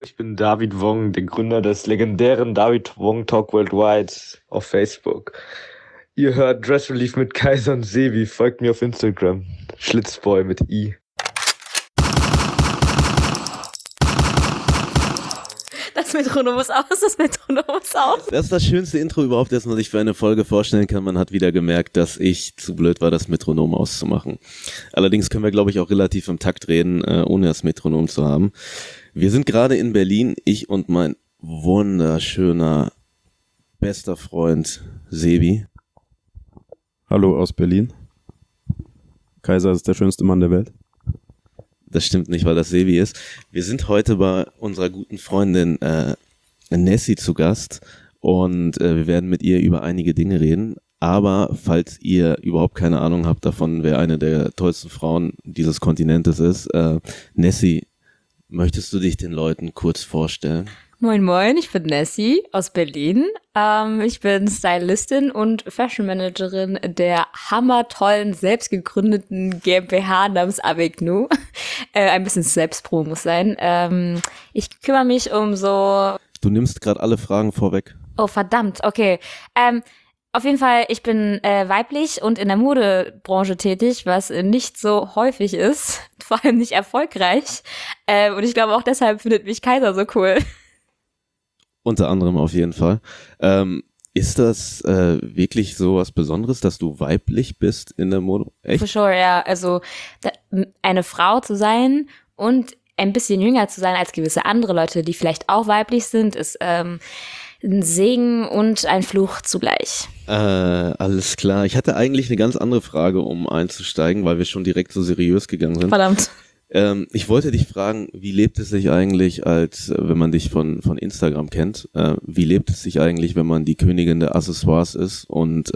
Ich bin David Wong, der Gründer des legendären David Wong Talk Worldwide auf Facebook. Ihr hört Dress Relief mit Kaiser und Sebi. Folgt mir auf Instagram. Schlitzboy mit I. Das Metronom ist aus, das Metronom ist aus. Das ist das schönste Intro überhaupt, das man sich für eine Folge vorstellen kann. Man hat wieder gemerkt, dass ich zu blöd war, das Metronom auszumachen. Allerdings können wir, glaube ich, auch relativ im Takt reden, ohne das Metronom zu haben. Wir sind gerade in Berlin, ich und mein wunderschöner, bester Freund Sebi. Hallo aus Berlin. Kaiser ist der schönste Mann der Welt. Das stimmt nicht, weil das Sebi ist. Wir sind heute bei unserer guten Freundin Nessie zu Gast und wir werden mit ihr über einige Dinge reden. Aber falls ihr überhaupt keine Ahnung habt davon, wer eine der tollsten Frauen dieses Kontinentes ist, Nessie, möchtest du dich den Leuten kurz vorstellen? Moin moin, ich bin Nessie aus Berlin. Ich bin Stylistin und Fashion Managerin der hammertollen, selbstgegründeten GmbH namens Avec Nous. Ein bisschen Selbstpromo muss sein. Ich kümmere mich um so... Du nimmst gerade alle Fragen vorweg. Oh, verdammt, okay. Auf jeden Fall, ich bin weiblich und in der Modebranche tätig, was nicht so häufig ist, vor allem nicht erfolgreich. Und ich glaube auch deshalb findet mich Kaiser so cool. Unter anderem auf jeden Fall. Ist das wirklich so was Besonderes, dass du weiblich bist in der Mode? Echt? For sure, ja. Also eine Frau zu sein und ein bisschen jünger zu sein als gewisse andere Leute, die vielleicht auch weiblich sind, ist ein Segen und ein Fluch zugleich. Alles klar. Ich hatte eigentlich eine ganz andere Frage, um einzusteigen, weil wir schon direkt so seriös gegangen sind. Verdammt. Ich wollte dich fragen, wie lebt es sich eigentlich, wenn man dich von Instagram kennt, wie lebt es sich eigentlich, wenn man die Königin der Accessoires ist und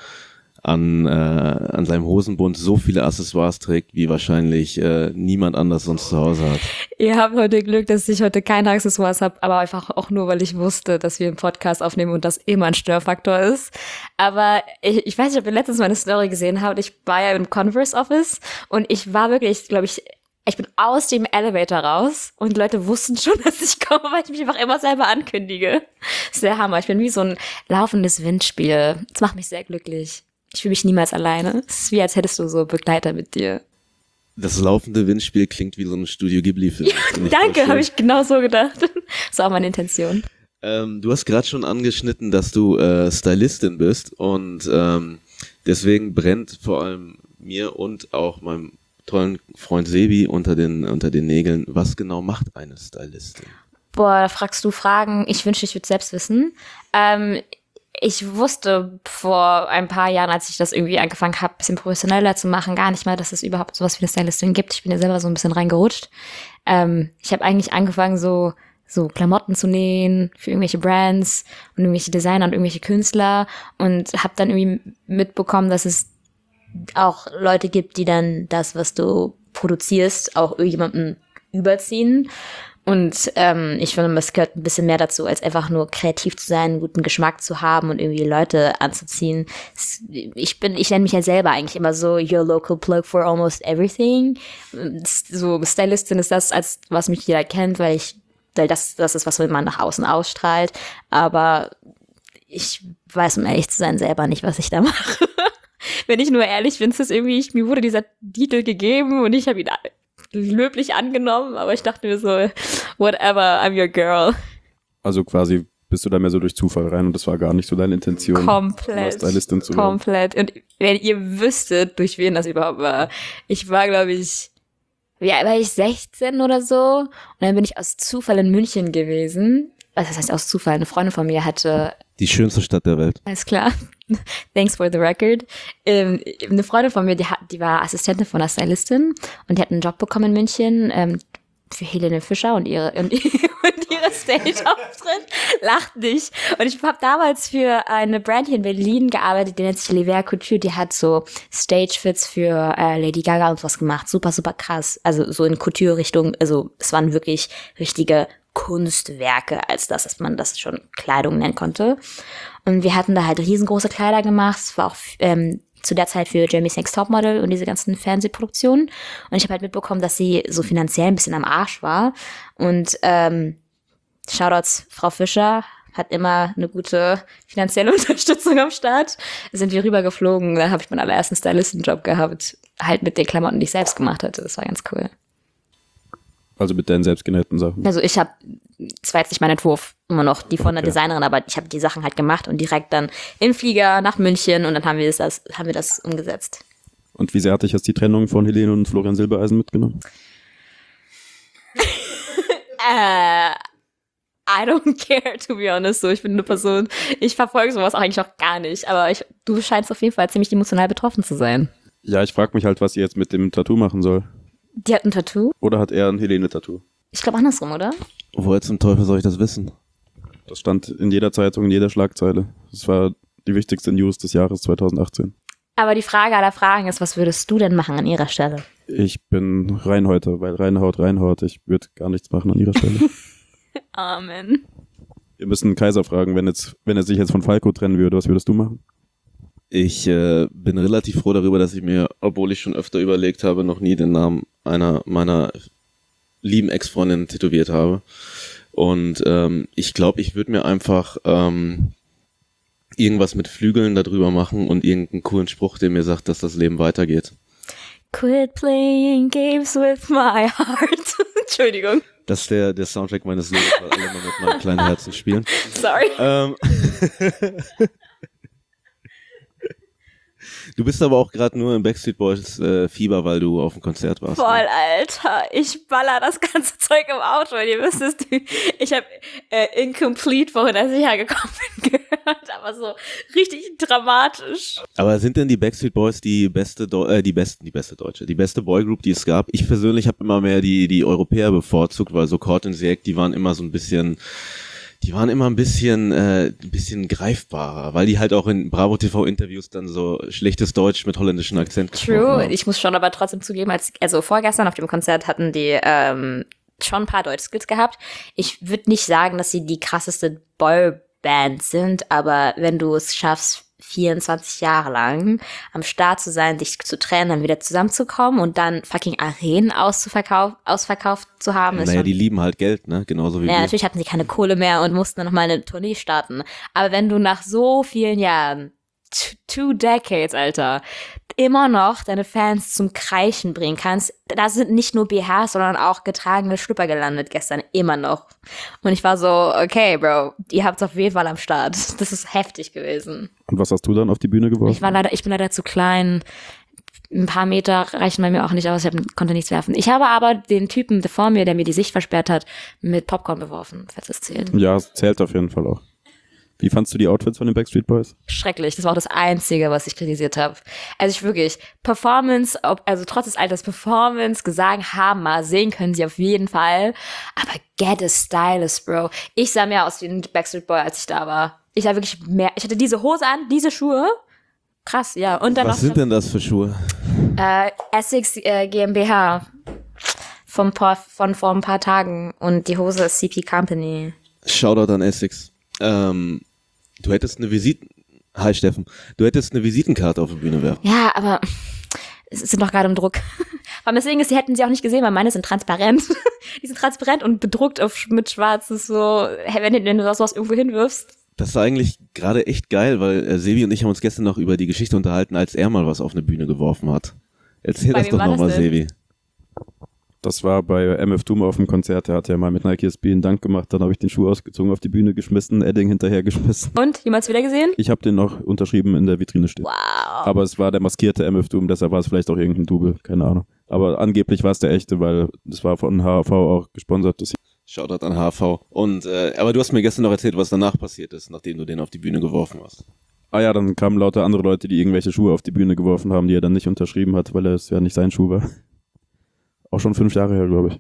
an seinem Hosenbund so viele Accessoires trägt, wie wahrscheinlich niemand anders sonst zu Hause hat? Ihr habt heute Glück, dass ich heute keine Accessoires habe, aber einfach auch nur, weil ich wusste, dass wir einen Podcast aufnehmen und das immer ein Störfaktor ist. Aber ich weiß nicht, ob ihr letztens meine Story gesehen habt. Ich war ja im Converse Office und ich war wirklich, glaube ich bin aus dem Elevator raus und die Leute wussten schon, dass ich komme, weil ich mich einfach immer selber ankündige. Das ist der Hammer. Ich bin wie so ein laufendes Windspiel. Das macht mich sehr glücklich. Ich fühle mich niemals alleine. Es ist wie, als hättest du so Begleiter mit dir. Das laufende Windspiel klingt wie so ein Studio Ghibli-Film. Ja, danke, habe ich genau so gedacht. Das ist auch meine Intention. Du hast gerade schon angeschnitten, dass du Stylistin bist und deswegen brennt vor allem mir und auch meinem tollen Freund Sebi unter den Nägeln. Was genau macht eine Stylistin? Boah, da fragst du Fragen. Ich wünschte, ich würde es selbst wissen. Ich wusste vor ein paar Jahren, als ich das irgendwie angefangen habe, ein bisschen professioneller zu machen, gar nicht mal, dass es überhaupt sowas wie eine Stylistin gibt. Ich bin ja selber so ein bisschen reingerutscht. Ich habe eigentlich angefangen, so Klamotten zu nähen für irgendwelche Brands und irgendwelche Designer und irgendwelche Künstler und habe dann irgendwie mitbekommen, dass es auch Leute gibt, die dann das, was du produzierst, auch irgendjemandem überziehen. Und ich finde, es gehört ein bisschen mehr dazu, als einfach nur kreativ zu sein, guten Geschmack zu haben und irgendwie Leute anzuziehen. Ich nenne mich ja selber eigentlich immer so your local plug for almost everything. So Stylistin ist das, als was mich jeder kennt, weil das ist, was man nach außen ausstrahlt. Aber ich weiß, um ehrlich zu sein, selber nicht, was ich da mache. Wenn ich nur ehrlich bin, ist es irgendwie, mir wurde dieser Titel gegeben und ich habe ihn löblich angenommen, aber ich dachte mir so, whatever, I'm your girl. Also quasi bist du da mehr so durch Zufall rein und das war gar nicht so deine Intention, Komplett. Stylistin zu werden. Komplett. Und wenn ihr wüsstet, durch wen das überhaupt war. Ich war, glaube ich, war ich 16 oder so und dann bin ich aus Zufall in München gewesen. Was heißt aus Zufall? Eine Freundin von mir hatte... Die schönste Stadt der Welt. Alles klar. Thanks for the record. Eine Freundin von mir, die war Assistentin von einer Stylistin und die hat einen Job bekommen in München für Helene Fischer und ihre Stage-Auftritt. Lacht nicht. Und ich habe damals für eine Brand hier in Berlin gearbeitet, die nennt sich Lever Couture. Die hat so Stage-Fits für Lady Gaga und was gemacht. Super, super krass. Also so in Couture-Richtung. Also es waren wirklich richtige Kunstwerke, als dass man das schon Kleidung nennen konnte. Und wir hatten da halt riesengroße Kleider gemacht. Es war auch zu der Zeit für Jeremy's Next Topmodel und diese ganzen Fernsehproduktionen. Und ich habe halt mitbekommen, dass sie so finanziell ein bisschen am Arsch war. Und Shoutouts Frau Fischer, hat immer eine gute finanzielle Unterstützung am Start. Sind wir rübergeflogen, da habe ich meinen allerersten Stylistenjob gehabt, halt mit den Klamotten, die ich selbst gemacht hatte. Das war ganz cool. Also mit deinen selbstgenähten Sachen. Also das war jetzt nicht mein Entwurf, immer noch die von der Okay. Designerin, aber ich habe die Sachen halt gemacht und direkt dann in Flieger nach München und dann haben wir das umgesetzt. Und wie sehr hat dich jetzt die Trennung von Helene und Florian Silbereisen mitgenommen? I don't care, to be honest. So, ich bin eine Person, ich verfolge sowas auch eigentlich auch gar nicht, aber du scheinst auf jeden Fall ziemlich emotional betroffen zu sein. Ja, ich frage mich halt, was sie jetzt mit dem Tattoo machen soll. Die hat ein Tattoo? Oder hat er ein Helene-Tattoo? Ich glaube andersrum, oder? Woher zum Teufel soll ich das wissen? Das stand in jeder Zeitung, in jeder Schlagzeile. Das war die wichtigste News des Jahres 2018. Aber die Frage aller Fragen ist, was würdest du denn machen an ihrer Stelle? Ich bin Reinhäuter, weil reinhaut. Ich würde gar nichts machen an ihrer Stelle. Amen. Wir müssen Kaiser fragen, wenn er sich jetzt von Falco trennen würde, was würdest du machen? Ich bin relativ froh darüber, dass ich mir, obwohl ich schon öfter überlegt habe, noch nie den Namen einer meiner lieben Ex-Freundinnen tätowiert habe. Und ich glaube, ich würde mir einfach irgendwas mit Flügeln darüber machen und irgendeinen coolen Spruch, der mir sagt, dass das Leben weitergeht. Quit playing games with my heart. Entschuldigung. Das ist der Soundtrack meines Lebens, weil alle mal mit meinem kleinen Herzen spielen. Sorry. Du bist aber auch gerade nur im Backstreet Boys Fieber, weil du auf dem Konzert warst. Voll, Ne? Alter. Ich baller das ganze Zeug im Auto. Und ihr wisst es, ich habe Incomplete, wohin als ich hergekommen bin, gehört. Aber so richtig dramatisch. Aber sind denn die Backstreet Boys die beste Boygroup, die es gab? Ich persönlich habe immer mehr die Europäer bevorzugt, weil so Court and Sieg, die waren immer ein bisschen greifbarer, weil die halt auch in Bravo TV Interviews dann so schlechtes Deutsch mit holländischem Akzent gesprochen True. haben. Ich muss schon aber trotzdem zugeben, also vorgestern auf dem Konzert hatten die schon ein paar Deutsch-Skills gehabt. Ich würde nicht sagen, dass sie die krasseste Boyband sind, aber wenn du es schaffst, 24 Jahre lang am Start zu sein, dich zu trennen, dann wieder zusammenzukommen und dann fucking Arenen ausverkauft zu haben. Ist Naja, schon, die lieben halt Geld, ne? Genauso wie ja, wir. natürlich hatten sie keine Kohle mehr und mussten dann nochmal eine Tournee starten. Aber wenn du nach so vielen Jahren, 2 Decades, Alter, immer noch deine Fans zum Kreischen bringen kannst, da sind nicht nur BHs, sondern auch getragene Schlüpper gelandet gestern, immer noch. Und ich war so, okay, Bro, ihr habt's auf jeden Fall am Start. Das ist heftig gewesen. Und was hast du dann auf die Bühne geworfen? Ich bin leider zu klein. Ein paar Meter reichen bei mir auch nicht aus. Konnte nichts werfen. Ich habe aber den Typen vor mir, der mir die Sicht versperrt hat, mit Popcorn beworfen, falls das zählt. Ja, es zählt auf jeden Fall auch. Wie fandst du die Outfits von den Backstreet Boys? Schrecklich. Das war auch das Einzige, was ich kritisiert habe. Also ich wirklich, Performance, also trotz des Alters Performance, Gesang, Hammer, sehen können sie auf jeden Fall. Aber get a stylist, Bro. Ich sah mehr aus wie ein Backstreet Boy, als ich da war. Ich sah wirklich mehr. Ich hatte diese Hose an, diese Schuhe. Krass, ja. Und dann Was sind denn das für Schuhe? Essex GmbH von vor ein paar Tagen. Und die Hose ist CP Company. Shoutout an Essex. Du hättest Hi Steffen. Du hättest eine Visitenkarte auf die Bühne werfen. Ja, aber es sind doch gerade im Druck. Aber deswegen ist, die hätten sie auch nicht gesehen, weil meine sind transparent. Die sind transparent und bedruckt mit schwarzes so, hey, wenn du sowas irgendwo hinwirfst. Das ist eigentlich gerade echt geil, weil Sebi und ich haben uns gestern noch über die Geschichte unterhalten, als er mal was auf eine Bühne geworfen hat. Erzähl Bei das wem doch war das nochmal, denn? Sebi. Das war bei MF Doom auf dem Konzert. Der hat ja mal mit Nike SB einen Dank gemacht. Dann habe ich den Schuh ausgezogen, auf die Bühne geschmissen, Edding hinterher geschmissen. Und, jemals wieder gesehen? Ich habe den noch unterschrieben in der Vitrine stehen. Wow. Aber es war der maskierte MF Doom, deshalb war es vielleicht auch irgendein Double, keine Ahnung. Aber angeblich war es der echte, weil das war von HAV auch gesponsert. Shoutout an HV. Und aber du hast mir gestern noch erzählt, was danach passiert ist, nachdem du den auf die Bühne geworfen hast. Ah ja, dann kamen lauter andere Leute, die irgendwelche Schuhe auf die Bühne geworfen haben, die er dann nicht unterschrieben hat, weil es ja nicht sein Schuh war. Auch schon 5 Jahre her, glaube ich.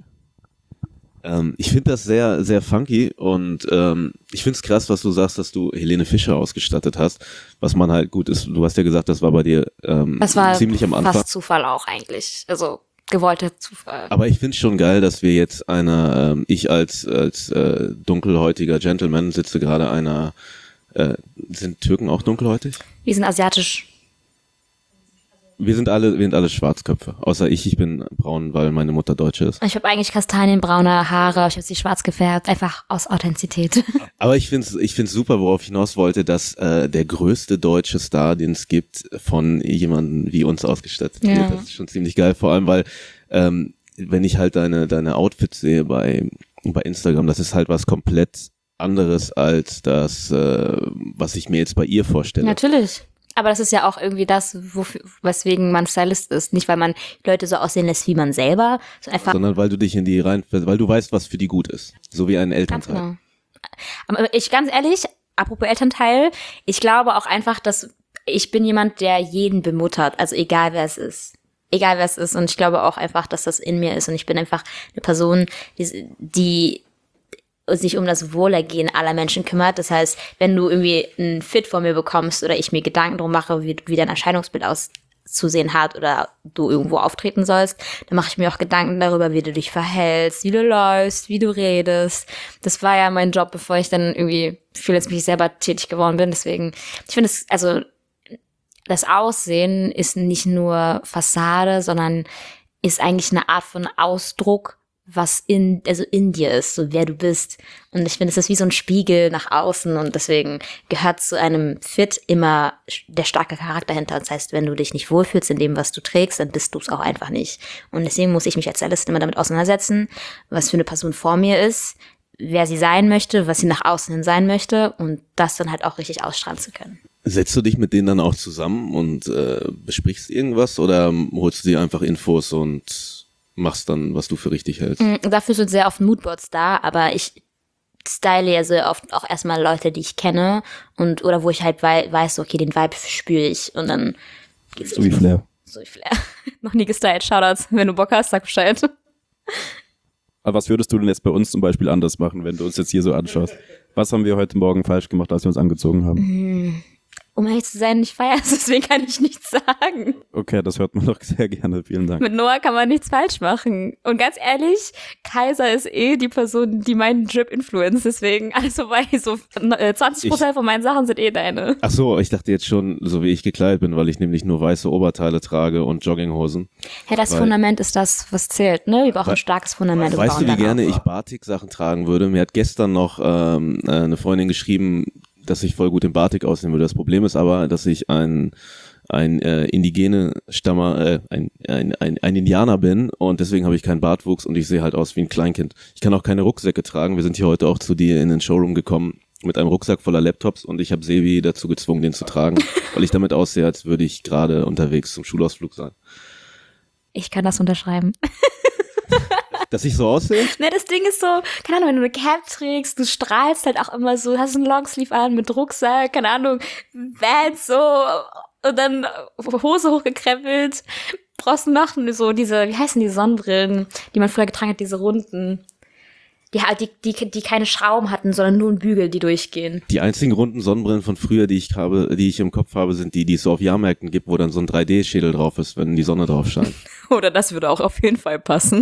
Ich finde das sehr, sehr funky und ich finde es krass, was du sagst, dass du Helene Fischer ausgestattet hast, was man halt gut ist. Du hast ja gesagt, das war bei dir Das war ziemlich am Anfang. fast Zufall auch eigentlich. Also, gewollter Zufall. Aber ich finde es schon geil, dass wir jetzt ich als dunkelhäutiger Gentleman sitze gerade sind Türken auch dunkelhäutig? Die sind asiatisch. Wir sind alle Schwarzköpfe. Außer ich bin braun, weil meine Mutter Deutsche ist. Ich habe eigentlich kastanienbraune Haare, ich habe sie schwarz gefärbt, einfach aus Authentizität. Aber ich find's super, worauf ich hinaus wollte, dass der größte deutsche Star, den es gibt, von jemandem wie uns ausgestattet wird. Ja. Das ist schon ziemlich geil. Vor allem, weil wenn ich halt deine Outfits sehe bei Instagram, das ist halt was komplett anderes als das, was ich mir jetzt bei ihr vorstelle. Natürlich. Aber das ist ja auch irgendwie das, weswegen man Stylist ist. Nicht, weil man Leute so aussehen lässt wie man selber, Sondern weil du dich in die weil du weißt, was für die gut ist. So wie ein ganz Elternteil. genau. Aber ganz ehrlich, apropos Elternteil, ich glaube auch einfach, dass ich bin jemand, der jeden bemuttert. Also egal wer es ist. Egal wer es ist. Und ich glaube auch einfach, dass das in mir ist. Und ich bin einfach eine Person, die sich um das Wohlergehen aller Menschen kümmert. Das heißt, wenn du irgendwie ein Fit von mir bekommst oder ich mir Gedanken drum mache, wie dein Erscheinungsbild auszusehen hat oder du irgendwo auftreten sollst, dann mache ich mir auch Gedanken darüber, wie du dich verhältst, wie du läufst, wie du redest. Das war ja mein Job, bevor ich dann irgendwie für mich selber tätig geworden bin. Deswegen, ich finde es, also das Aussehen ist nicht nur Fassade, sondern ist eigentlich eine Art von Ausdruck, was in dir ist, so wer du bist. Und ich finde, es ist wie so ein Spiegel nach außen und deswegen gehört zu einem Fit immer der starke Charakter hinter. Das heißt, wenn du dich nicht wohlfühlst in dem, was du trägst, dann bist du es auch einfach nicht. Und deswegen muss ich mich als Stylistin immer damit auseinandersetzen, was für eine Person vor mir ist, wer sie sein möchte, was sie nach außen hin sein möchte und das dann halt auch richtig ausstrahlen zu können. Setzt du dich mit denen dann auch zusammen und besprichst irgendwas oder holst du dir einfach Infos und machst dann, was du für richtig hältst? Dafür sind sehr oft Moodboards da, aber ich style ja sehr oft auch erstmal Leute, die ich kenne oder wo ich halt weiß, okay, den Vibe spüre ich und dann geht's So wie Flair. So wie Flair. Noch nie gestylt. Shoutouts, wenn du Bock hast, sag Bescheid. Aber was würdest du denn jetzt bei uns zum Beispiel anders machen, wenn du uns jetzt hier so anschaust? Was haben wir heute Morgen falsch gemacht, als wir uns angezogen haben? Um ehrlich zu sein, ich feiere es, deswegen kann ich nichts sagen. Okay, das hört man doch sehr gerne. Vielen Dank. Mit Noah kann man nichts falsch machen. Und ganz ehrlich, Kaiser ist die Person, die meinen Drip influenzt. Deswegen alles vorbei. So 20% von meinen Sachen sind deine. Ach so, ich dachte jetzt schon, so wie ich gekleidet bin, weil ich nämlich nur weiße Oberteile trage und Jogginghosen. Ja, das Fundament ist das, was zählt, ne? Wir brauchen ein starkes Fundament. und Weißt du, bauen wie gerne dann auf. ich Batik-Sachen tragen würde? Mir hat gestern noch eine Freundin geschrieben, dass ich voll gut im Batik aussehen würde. Das Problem ist aber, dass ich ein indigene Stammer, ein Indianer bin und deswegen habe ich keinen Bartwuchs und ich sehe halt aus wie ein Kleinkind. Ich kann auch keine Rucksäcke tragen. Wir sind hier heute auch zu dir in den Showroom gekommen mit einem Rucksack voller Laptops und ich habe Sevi dazu gezwungen, den zu tragen, weil ich damit aussehe, als würde ich gerade unterwegs zum Schulausflug sein. Ich kann das unterschreiben. Dass ich so aussehe? Ne, das Ding ist so, keine Ahnung, wenn du eine Cap trägst, du strahlst halt auch immer so, hast einen Longsleeve an mit Rucksack, keine Ahnung, Vans so und dann Hose hochgekrempelt, brauchst du noch so diese, wie heißen die Sonnenbrillen, die man früher getragen hat, diese runden, die halt, die keine Schrauben hatten, sondern nur einen Bügel, die durchgehen. Die einzigen runden Sonnenbrillen von früher, die ich im Kopf habe, sind die es so auf Jahrmärkten gibt, wo dann so ein 3D-Schädel drauf ist, wenn die Sonne drauf scheint. Oder das würde auch auf jeden Fall passen.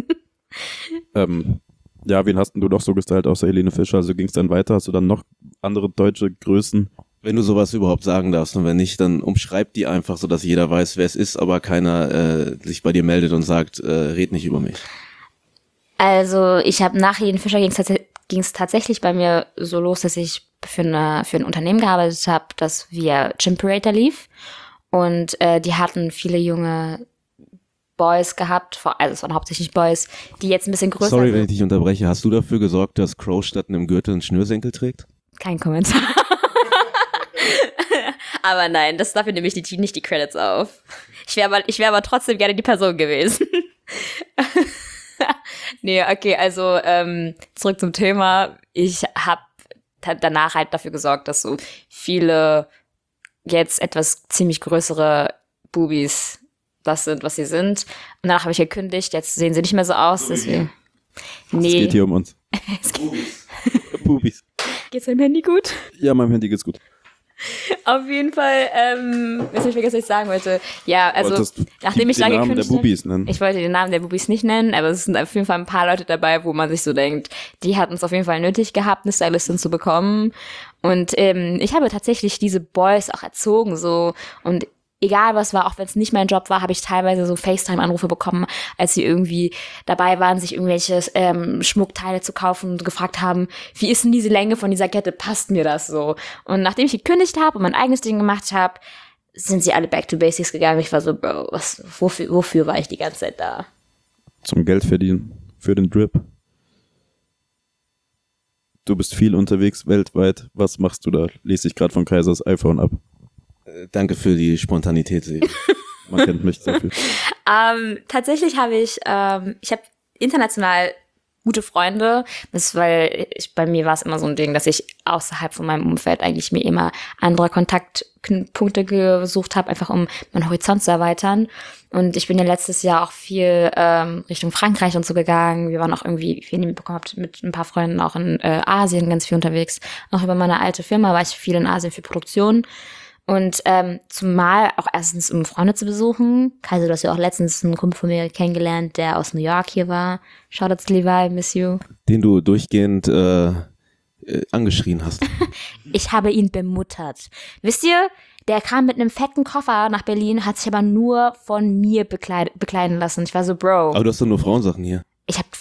Ja, wen hast denn du noch so gestylt außer Helene Fischer? Also ging es dann weiter? Hast du dann noch andere deutsche Größen? Wenn du sowas überhaupt sagen darfst und wenn nicht, dann umschreib die einfach, so dass jeder weiß, wer es ist, aber keiner sich bei dir meldet und sagt, red nicht über mich. Also ich habe nach Helene Fischer ging es tatsächlich bei mir so los, dass ich für ein Unternehmen gearbeitet habe, das via Chimperator lief und die hatten viele junge Boys gehabt, also es waren hauptsächlich Boys, die jetzt ein bisschen größer sind. Sorry, wenn ich dich unterbreche. Hast du dafür gesorgt, dass Crow statt einem Gürtel einen Schnürsenkel trägt? Kein Kommentar. Aber nein, dafür nehme ich nicht die Credits auf. Ich wäre aber trotzdem gerne die Person gewesen. Nee, okay, also zurück zum Thema. Ich habe danach halt dafür gesorgt, dass so viele jetzt etwas ziemlich größere Boobies das sind, was sie sind. Und danach habe ich gekündigt, jetzt sehen sie nicht mehr so aus, deswegen. Nee. Es geht hier um uns. Bubis. Geht's deinem Handy gut? Ja, meinem Handy geht's gut. Auf jeden Fall, jetzt habe ich vergessen, was ich sagen wollte. Ja, also, nachdem ich da den Namen der gekündigt habe, Bubis nennen. ich wollte den Namen der Bubis nicht nennen, aber es sind auf jeden Fall ein paar Leute dabei, wo man sich so denkt, die hatten es auf jeden Fall nötig gehabt, eine Stylistin zu bekommen. Und ich habe tatsächlich diese Boys auch erzogen, so, und egal was war, auch wenn es nicht mein Job war, habe ich teilweise so FaceTime-Anrufe bekommen, als sie irgendwie dabei waren, sich irgendwelche Schmuckteile zu kaufen und gefragt haben, wie ist denn diese Länge von dieser Kette, passt mir das so? Und nachdem ich gekündigt habe und mein eigenes Ding gemacht habe, sind sie alle back to basics gegangen. Ich war so, Bro, wofür war ich die ganze Zeit da? Zum Geld verdienen. Für den Drip. Du bist viel unterwegs weltweit. Was machst du da? Lese ich gerade von Kaisers iPhone ab. Danke für die Spontanität, Sebi. Man kennt mich dafür. Tatsächlich habe ich habe international gute Freunde. Das ist, weil bei mir war es immer so ein Ding, dass ich außerhalb von meinem Umfeld eigentlich mir immer andere Kontaktpunkte gesucht habe, einfach um meinen Horizont zu erweitern. Und ich bin ja letztes Jahr auch viel Richtung Frankreich und so gegangen. Wir waren auch irgendwie, wie ihr mitbekommen habt, mit ein paar Freunden auch in Asien ganz viel unterwegs. Auch über meine alte Firma war ich viel in Asien für Produktion. Und zumal auch erstens, um Freunde zu besuchen. Kaiser, du hast ja auch letztens einen Kumpel von mir kennengelernt, der aus New York hier war. Shoutouts Levi, miss you. Den du durchgehend angeschrien hast. Ich habe ihn bemuttert. Wisst ihr, der kam mit einem fetten Koffer nach Berlin, hat sich aber nur von mir bekleiden lassen. Ich war so, Bro. Aber du hast doch nur Frauensachen hier. Ich habe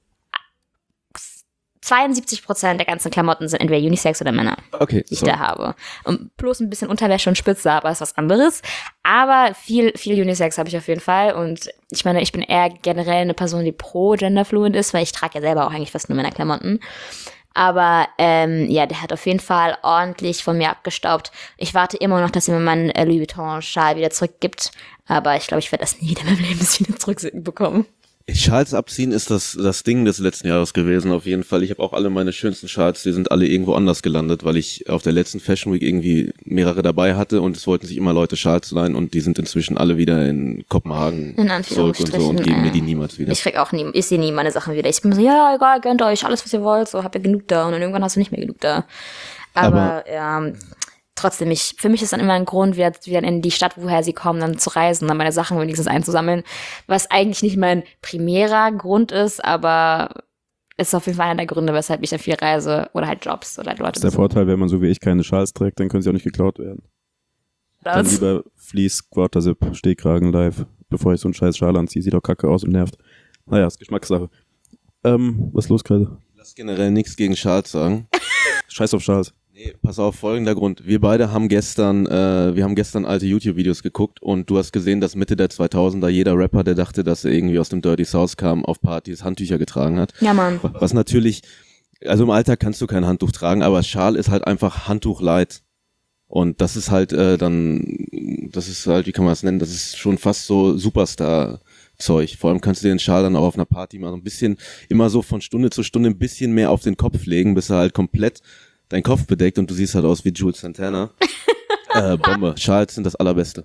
72% der ganzen Klamotten sind entweder Unisex oder Männer, Okay, die ich da habe. Und plus ein bisschen Unterwäsche und Spitze, aber ist was anderes. Aber viel Unisex habe ich auf jeden Fall. Und ich meine, ich bin eher generell eine Person, die pro Genderfluid ist, weil ich trage ja selber auch eigentlich fast nur Männerklamotten. Aber ja, der hat auf jeden Fall ordentlich von mir abgestaubt. Ich warte immer noch, dass er mir meinen Louis Vuitton-Schal wieder zurückgibt. Aber ich glaube, ich werde das nie wieder in meinem Leben wieder zurückbekommen. Schals abziehen ist das Ding des letzten Jahres gewesen, auf jeden Fall. Ich habe auch alle meine schönsten Schals, die sind alle irgendwo anders gelandet, weil ich auf der letzten Fashion Week irgendwie mehrere dabei hatte und es wollten sich immer Leute Schals leihen und die sind inzwischen alle wieder in Kopenhagen zurück und so und geben mir die niemals wieder. Ich sehe nie meine Sachen wieder. Ich bin so, ja, egal, gönnt euch alles, was ihr wollt, so habt ihr genug da und dann irgendwann hast du nicht mehr genug da. Aber ja, trotzdem, für mich ist dann immer ein Grund, wieder in die Stadt, woher sie kommen, dann zu reisen, dann meine Sachen wenigstens einzusammeln, was eigentlich nicht mein primärer Grund ist, aber ist auf jeden Fall einer der Gründe, weshalb ich dann viel reise oder halt Jobs oder Leute. Das ist der Vorteil, wenn man so wie ich keine Schals trägt, dann können sie auch nicht geklaut werden. Dann lieber Fleece, Quarter-Zip, Stehkragen live, bevor ich so einen scheiß Schal anziehe, sieht doch kacke aus und nervt. Naja, ist Geschmackssache. Was ist los, Kreide? Lass generell nichts gegen Schals sagen. Scheiß auf Schals. Nee, pass auf, folgender Grund. Wir beide haben gestern alte YouTube-Videos geguckt und du hast gesehen, dass Mitte der 2000er jeder Rapper, der dachte, dass er irgendwie aus dem Dirty South kam, auf Partys Handtücher getragen hat. Ja, Mann. Was natürlich, also im Alltag kannst du kein Handtuch tragen, aber Schal ist halt einfach Handtuch light. Und das ist halt das ist halt, wie kann man das nennen, das ist schon fast so Superstar-Zeug. Vor allem kannst du dir den Schal dann auch auf einer Party mal ein bisschen, immer so von Stunde zu Stunde ein bisschen mehr auf den Kopf legen, bis er halt komplett dein Kopf bedeckt und du siehst halt aus wie Jules Santana. Bombe. Schals sind das Allerbeste.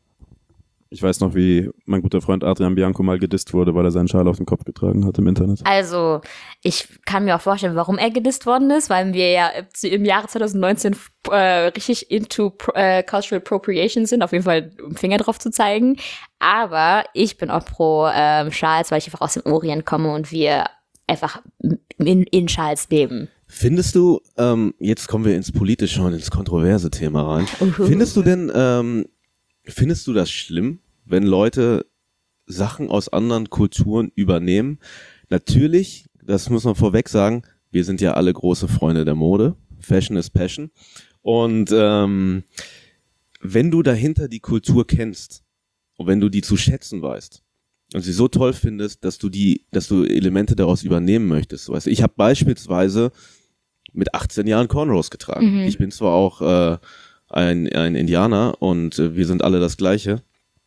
Ich weiß noch, wie mein guter Freund Adrian Bianco mal gedisst wurde, weil er seinen Schal auf den Kopf getragen hat im Internet. Also, ich kann mir auch vorstellen, warum er gedisst worden ist, weil wir ja im Jahre 2019 richtig into Cultural Appropriation sind, auf jeden Fall um den Finger drauf zu zeigen. Aber ich bin auch pro Schals, weil ich einfach aus dem Orient komme und wir einfach in Schals leben. Findest du, jetzt kommen wir ins politische und ins kontroverse Thema rein, findest du das schlimm, wenn Leute Sachen aus anderen Kulturen übernehmen? Natürlich, das muss man vorweg sagen, wir sind ja alle große Freunde der Mode. Fashion is Passion. Und wenn du dahinter die Kultur kennst und wenn du die zu schätzen weißt und sie so toll findest, dass du Elemente daraus übernehmen möchtest. Weißt du, ich habe beispielsweise mit 18 Jahren Cornrows getragen. Ich bin zwar auch ein Indianer und wir sind alle das Gleiche.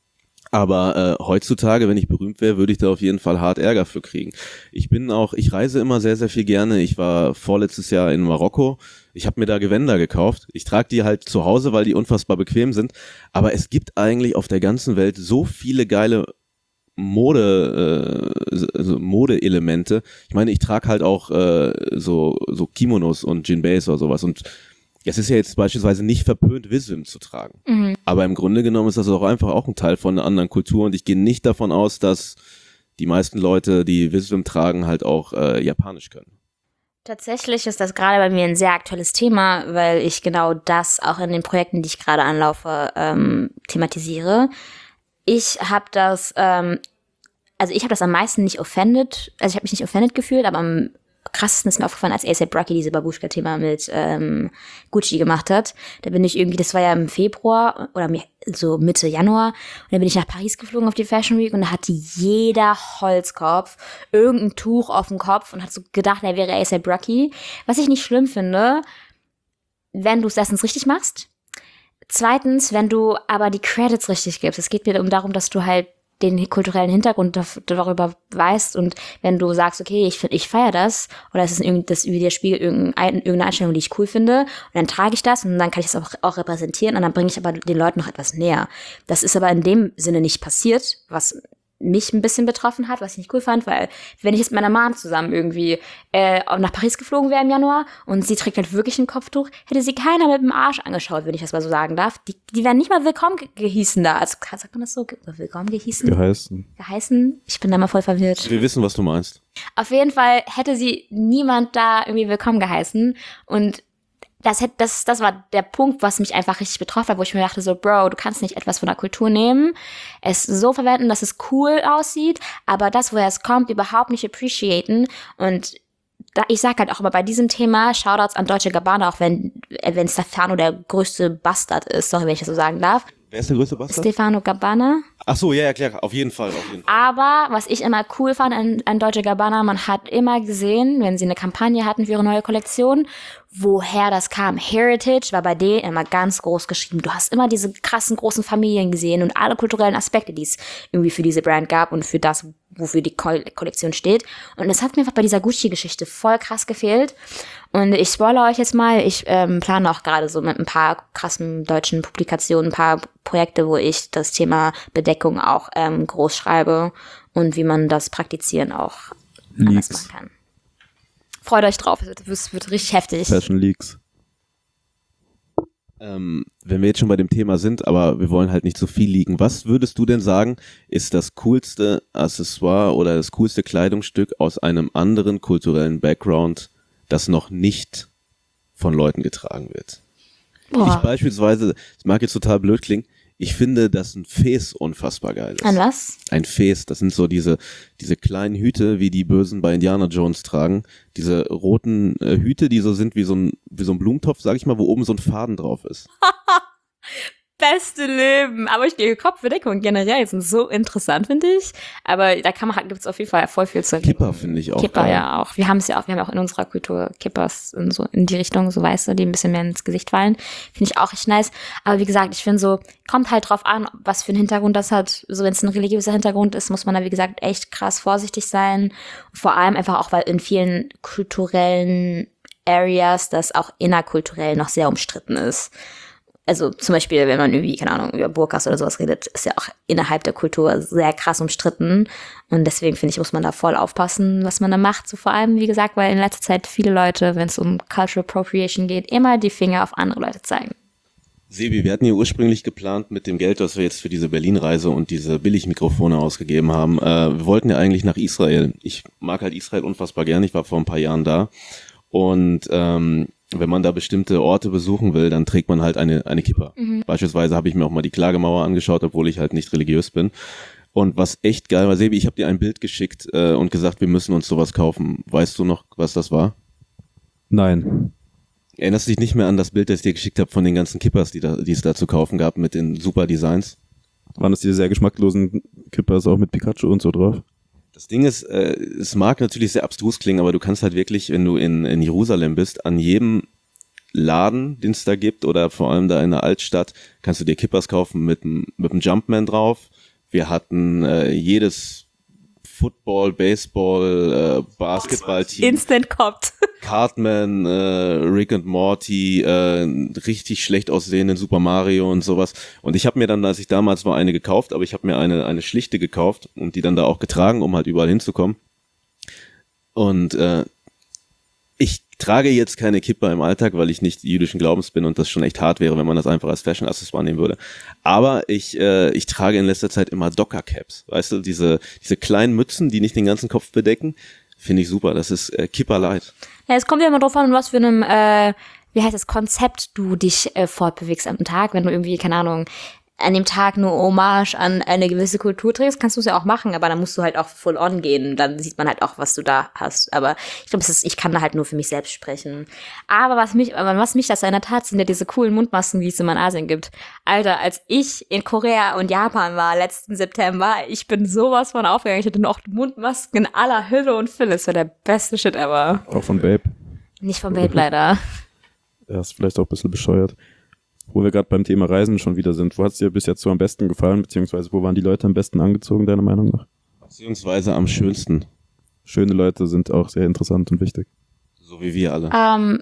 Aber heutzutage, wenn ich berühmt wäre, würde ich da auf jeden Fall hart Ärger für kriegen. Ich reise immer sehr, sehr viel gerne. Ich war vorletztes Jahr in Marokko. Ich habe mir da Gewänder gekauft. Ich trage die halt zu Hause, weil die unfassbar bequem sind. Aber es gibt eigentlich auf der ganzen Welt so viele geile Mode-Elemente. Ich meine, ich trage halt auch so Kimonos und Jinbeis oder sowas und es ist ja jetzt beispielsweise nicht verpönt, Visvim zu tragen. Aber im Grunde genommen ist das auch einfach auch ein Teil von einer anderen Kultur und ich gehe nicht davon aus, dass die meisten Leute, die Visvim tragen, halt auch Japanisch können. Tatsächlich ist das gerade bei mir ein sehr aktuelles Thema, weil ich genau das auch in den Projekten, die ich gerade anlaufe, thematisiere. Ich habe das, ich habe das am meisten nicht offended, also ich habe mich nicht offended gefühlt, aber am krassesten ist mir aufgefallen, als A$AP Rocky diese Babushka-Thema mit Gucci gemacht hat. Da bin ich irgendwie, das war ja im Februar oder so Mitte Januar, und dann bin ich nach Paris geflogen auf die Fashion Week und da hatte jeder Holzkopf irgendein Tuch auf dem Kopf und hat so gedacht, er wäre A$AP Rocky. Was ich nicht schlimm finde, wenn du es erstens richtig machst. Zweitens, wenn du aber die Credits richtig gibst. Es geht mir darum, dass du halt den kulturellen Hintergrund darüber weißt, und wenn du sagst, okay, ich feiere das, oder es ist das widerspiegelt irgendeine Einstellung, die ich cool finde, und dann trage ich das und dann kann ich das auch repräsentieren, und dann bringe ich aber den Leuten noch etwas näher. Das ist aber in dem Sinne nicht passiert, was mich ein bisschen betroffen hat, was ich nicht cool fand, weil wenn ich jetzt mit meiner Mom zusammen irgendwie nach Paris geflogen wäre im Januar und sie trägt halt wirklich ein Kopftuch, hätte sie keiner mit dem Arsch angeschaut, wenn ich das mal so sagen darf. Die wären nicht mal willkommen gehießen da. Also, sagt man das so? Willkommen gehießen? Geheißen? Ich bin da mal voll verwirrt. Wir wissen, was du meinst. Auf jeden Fall hätte sie niemand da irgendwie willkommen geheißen, und das war der Punkt, was mich einfach richtig betroffen hat, wo ich mir dachte so, Bro, du kannst nicht etwas von der Kultur nehmen, es so verwenden, dass es cool aussieht, aber das, woher es kommt, überhaupt nicht appreciaten. Und ich sag halt auch immer bei diesem Thema Shoutouts an Dolce & Gabbana, auch wenn Stefano der größte Bastard ist, sorry, wenn ich das so sagen darf. Wer ist der größte Bastard? Stefano Gabbana. Ach so, ja, klar, auf jeden Fall. Aber was ich immer cool fand an Dolce & Gabbana, man hat immer gesehen, wenn sie eine Kampagne hatten für ihre neue Kollektion, woher das kam. Heritage war bei denen immer ganz groß geschrieben. Du hast immer diese krassen großen Familien gesehen und alle kulturellen Aspekte, die es irgendwie für diese Brand gab und für das, wofür die Kollektion steht. Und das hat mir einfach bei dieser Gucci-Geschichte voll krass gefehlt. Und ich spoilere euch jetzt mal, ich plane auch gerade so mit ein paar krassen deutschen Publikationen, ein paar Projekte, wo ich das Thema Bedeckung auch groß schreibe und wie man das praktizieren auch anders machen kann. Freut euch drauf, es wird richtig heftig. Fashion Leaks. Wenn wir jetzt schon bei dem Thema sind, aber wir wollen halt nicht so viel leaken, was würdest du denn sagen, ist das coolste Accessoire oder das coolste Kleidungsstück aus einem anderen kulturellen Background, das noch nicht von Leuten getragen wird? Boah. Ich beispielsweise, es mag jetzt total blöd klingen, ich finde, dass ein Fes unfassbar geil ist. An was? Ein Fes, das sind so diese kleinen Hüte, wie die Bösen bei Indiana Jones tragen. Diese roten Hüte, die so sind wie so ein Blumentopf, sag ich mal, wo oben so ein Faden drauf ist. Beste Leben. Aber die Kopfbedeckung generell sind so interessant, finde ich. Aber da gibt es auf jeden Fall voll viel zu entdecken. Kipper finde ich auch Kipper, geil. ja auch. Wir haben ja auch in unserer Kultur Kippers in die Richtung, so weißt du, die ein bisschen mehr ins Gesicht fallen. Finde ich auch richtig nice. Aber wie gesagt, ich finde so, kommt halt drauf an, was für einen Hintergrund das hat. So, wenn es ein religiöser Hintergrund ist, muss man da, wie gesagt, echt krass vorsichtig sein. Vor allem einfach auch, weil in vielen kulturellen Areas das auch innerkulturell noch sehr umstritten ist. Also zum Beispiel, wenn man irgendwie, keine Ahnung, über Burkas oder sowas redet, ist ja auch innerhalb der Kultur sehr krass umstritten. Und deswegen finde ich, muss man da voll aufpassen, was man da macht. So vor allem, wie gesagt, weil in letzter Zeit viele Leute, wenn es um Cultural Appropriation geht, immer die Finger auf andere Leute zeigen. Sebi, wir hatten ja ursprünglich geplant mit dem Geld, das wir jetzt für diese Berlin-Reise und diese Billigmikrofone ausgegeben haben. Wir wollten ja eigentlich nach Israel. Ich mag halt Israel unfassbar gern. Ich war vor ein paar Jahren da. Und wenn man da bestimmte Orte besuchen will, dann trägt man halt eine Kippa. Beispielsweise habe ich mir auch mal die Klagemauer angeschaut, obwohl ich halt nicht religiös bin. Und was echt geil war, Sebi, ich habe dir ein Bild geschickt und gesagt, wir müssen uns sowas kaufen. Weißt du noch, was das war? Nein. Erinnerst du dich nicht mehr an das Bild, das ich dir geschickt habe von den ganzen Kippers, die es da zu kaufen gab mit den super Designs? Waren das diese sehr geschmacklosen Kippers auch mit Pikachu und so drauf? Das Ding ist, es mag natürlich sehr abstrus klingen, aber du kannst halt wirklich, wenn du in Jerusalem bist, an jedem Laden, den es da gibt, oder vor allem da in der Altstadt, kannst du dir Kippers kaufen mit einem Jumpman drauf. Wir hatten jedes Football, Baseball, Basketball-Team. Instant Copt. Cartman, Rick and Morty, richtig schlecht aussehenden Super Mario und sowas. Und ich habe mir dann, als ich damals war, eine gekauft, aber ich habe mir eine schlichte gekauft und die dann da auch getragen, um halt überall hinzukommen. Und ich trage jetzt keine Kippa im Alltag, weil ich nicht jüdischen Glaubens bin und das schon echt hart wäre, wenn man das einfach als Fashion-Accessoire nehmen würde. Aber ich trage in letzter Zeit immer Docker-Caps, weißt du, diese kleinen Mützen, die nicht den ganzen Kopf bedecken, Finde ich super. Das ist Kipperleit. Ja, es kommt ja immer drauf an, was für einem, wie heißt das, Konzept du dich fortbewegst am Tag. Wenn du irgendwie, keine Ahnung, an dem Tag nur Hommage an eine gewisse Kultur trägst, kannst du es ja auch machen, aber dann musst du halt auch full on gehen. Dann sieht man halt auch, was du da hast. Aber ich glaube, ich kann da halt nur für mich selbst sprechen. Aber was mich das erinnert hat, sind ja diese coolen Mundmasken, die es immer in Asien gibt. Alter, als ich in Korea und Japan war letzten September, ich bin sowas von aufgegangen. Ich hatte noch Mundmasken in aller Hülle und Fülle. Das war der beste Shit ever. Auch von Babe. Nicht von Babe leider. Ja, ist vielleicht auch ein bisschen bescheuert. Wo wir gerade beim Thema Reisen schon wieder sind. Wo hat es dir bis jetzt so am besten gefallen, beziehungsweise wo waren die Leute am besten angezogen, deiner Meinung nach? Beziehungsweise am schönsten. Schöne Leute sind auch sehr interessant und wichtig. So wie wir alle.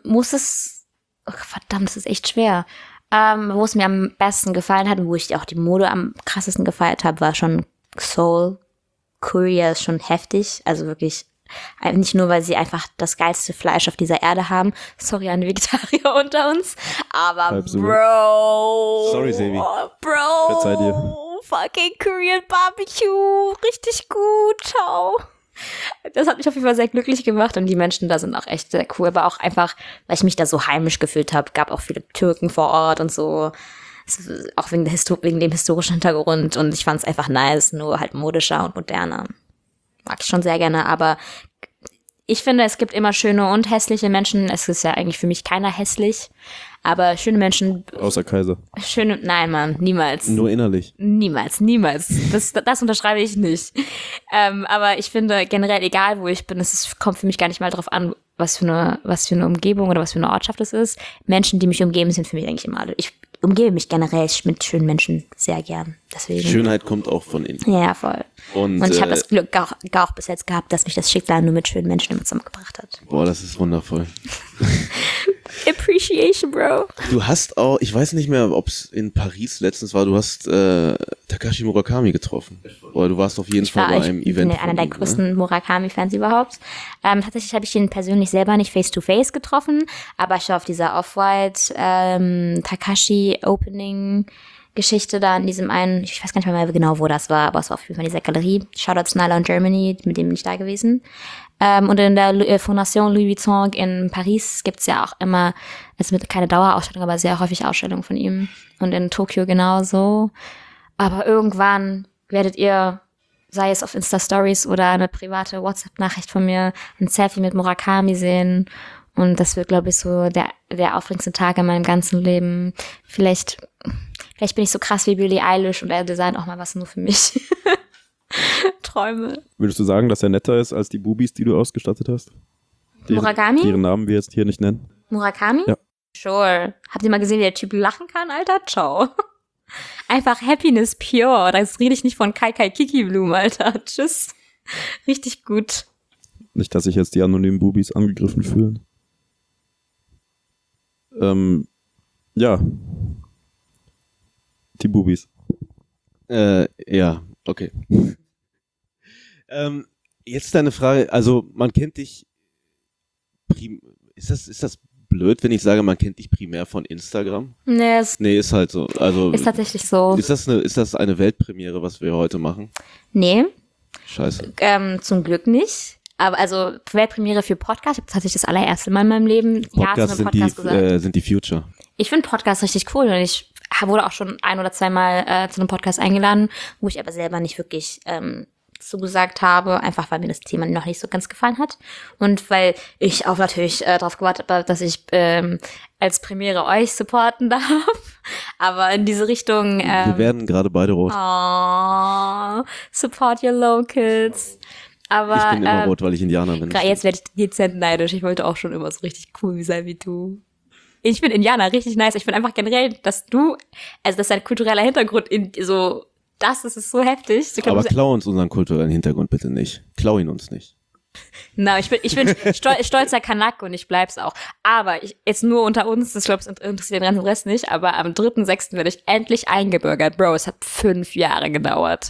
Verdammt, das ist echt schwer. Wo es mir am besten gefallen hat und wo ich auch die Mode am krassesten gefeiert habe, war schon Seoul. Korea ist schon heftig, also wirklich nicht nur, weil sie einfach das geilste Fleisch auf dieser Erde haben. Sorry an die Vegetarier unter uns. Aber Halb so. Bro. Sorry, Sevi. Bro. Verzeih dir. Fucking Korean Barbecue. Richtig gut. Ciao. Das hat mich auf jeden Fall sehr glücklich gemacht und die Menschen da sind auch echt sehr cool. Aber auch einfach, weil ich mich da so heimisch gefühlt habe. Gab auch viele Türken vor Ort und so. Auch wegen dem historischen Hintergrund. Und ich fand es einfach nice, nur halt modischer und moderner. Mag ich schon sehr gerne, aber ich finde, es gibt immer schöne und hässliche Menschen. Es ist ja eigentlich für mich keiner hässlich, aber schöne Menschen. Außer Kaiser. Nein, Mann, niemals. Nur innerlich. Niemals. Das unterschreibe ich nicht. Aber ich finde generell, egal wo ich bin, kommt für mich gar nicht mal drauf an, was für eine Umgebung oder was für eine Ortschaft es ist. Menschen, die mich umgeben, sind für mich eigentlich immer alle. Ich umgebe mich generell mit schönen Menschen sehr gern. Deswegen. Schönheit kommt auch von innen. Ja, voll. Und ich habe das Glück auch bis jetzt gehabt, dass mich das Schicksal nur mit schönen Menschen immer zusammengebracht hat. Boah, das ist wundervoll. Appreciation, Bro. Du hast auch, ich weiß nicht mehr, ob es in Paris letztens war, du hast Takashi Murakami getroffen. Oder du warst auf jeden Fall bei einem Event. Ich bin einer der größten Murakami-Fans überhaupt. Tatsächlich habe ich ihn persönlich selber nicht face-to-face getroffen, aber ich war auf dieser Off-White Takashi Opening Geschichte da in diesem einen, ich weiß gar nicht mehr genau, wo das war, aber es war auf jeden Fall in dieser Galerie. Shoutouts Nyla und Germany, mit dem bin ich da gewesen. Und in der Fondation Louis Vuitton in Paris gibt's ja auch immer, es ist keine Dauerausstellung, aber sehr häufig Ausstellungen von ihm. Und in Tokio genauso. Aber irgendwann werdet ihr, sei es auf Insta-Stories oder eine private WhatsApp-Nachricht von mir, ein Selfie mit Murakami sehen. Und das wird, glaube ich, so der aufregendste Tag in meinem ganzen Leben. Vielleicht bin ich so krass wie Billie Eilish und er designt auch mal was nur für mich. Träume. Würdest du sagen, dass er netter ist als die Bubis, die du ausgestattet hast? Murakami? Deren Namen wir jetzt hier nicht nennen. Murakami? Ja. Sure. Habt ihr mal gesehen, wie der Typ lachen kann, Alter? Ciao. Einfach Happiness pure. Das rede ich nicht von Kai Kai Kiki Bloom, Alter. Tschüss. Richtig gut. Nicht, dass sich jetzt die anonymen Bubis angegriffen fühlen. Ja. Die Bubis. Ja, okay. Jetzt deine Frage, also man kennt dich ist das blöd, wenn ich sage, man kennt dich primär von Instagram? Nee, ist halt so. Also ist tatsächlich so. Ist das eine Weltpremiere, was wir heute machen? Nee. Scheiße. Zum Glück nicht. Aber also Weltpremiere für Podcast, ich habe tatsächlich das allererste Mal in meinem Leben Podcasts sind die Future. Ich finde Podcasts richtig cool und ich wurde auch schon 1 oder 2 Mal zu einem Podcast eingeladen, wo ich aber selber nicht wirklich zugesagt habe, einfach weil mir das Thema noch nicht so ganz gefallen hat und weil ich auch natürlich darauf gewartet habe, dass ich als Premiere euch supporten darf, aber in diese Richtung wir werden gerade beide rot. Support your locals. Aber, ich bin immer rot, weil ich Indianer bin. Jetzt werde ich dezent neidisch. Ich wollte auch schon immer so richtig cool sein wie du. Ich finde Indianer richtig nice. Ich finde einfach generell, dass dein kultureller Hintergrund das ist so heftig. Aber klau uns unseren kulturellen Hintergrund bitte nicht. Klau ihn uns nicht. Na, ich bin stolzer Kanak und ich bleib's auch. Aber jetzt nur unter uns, das glaube ich interessiert den ganzen Rest nicht, aber am 3.6. werde ich endlich eingebürgert. Bro, es hat 5 Jahre gedauert.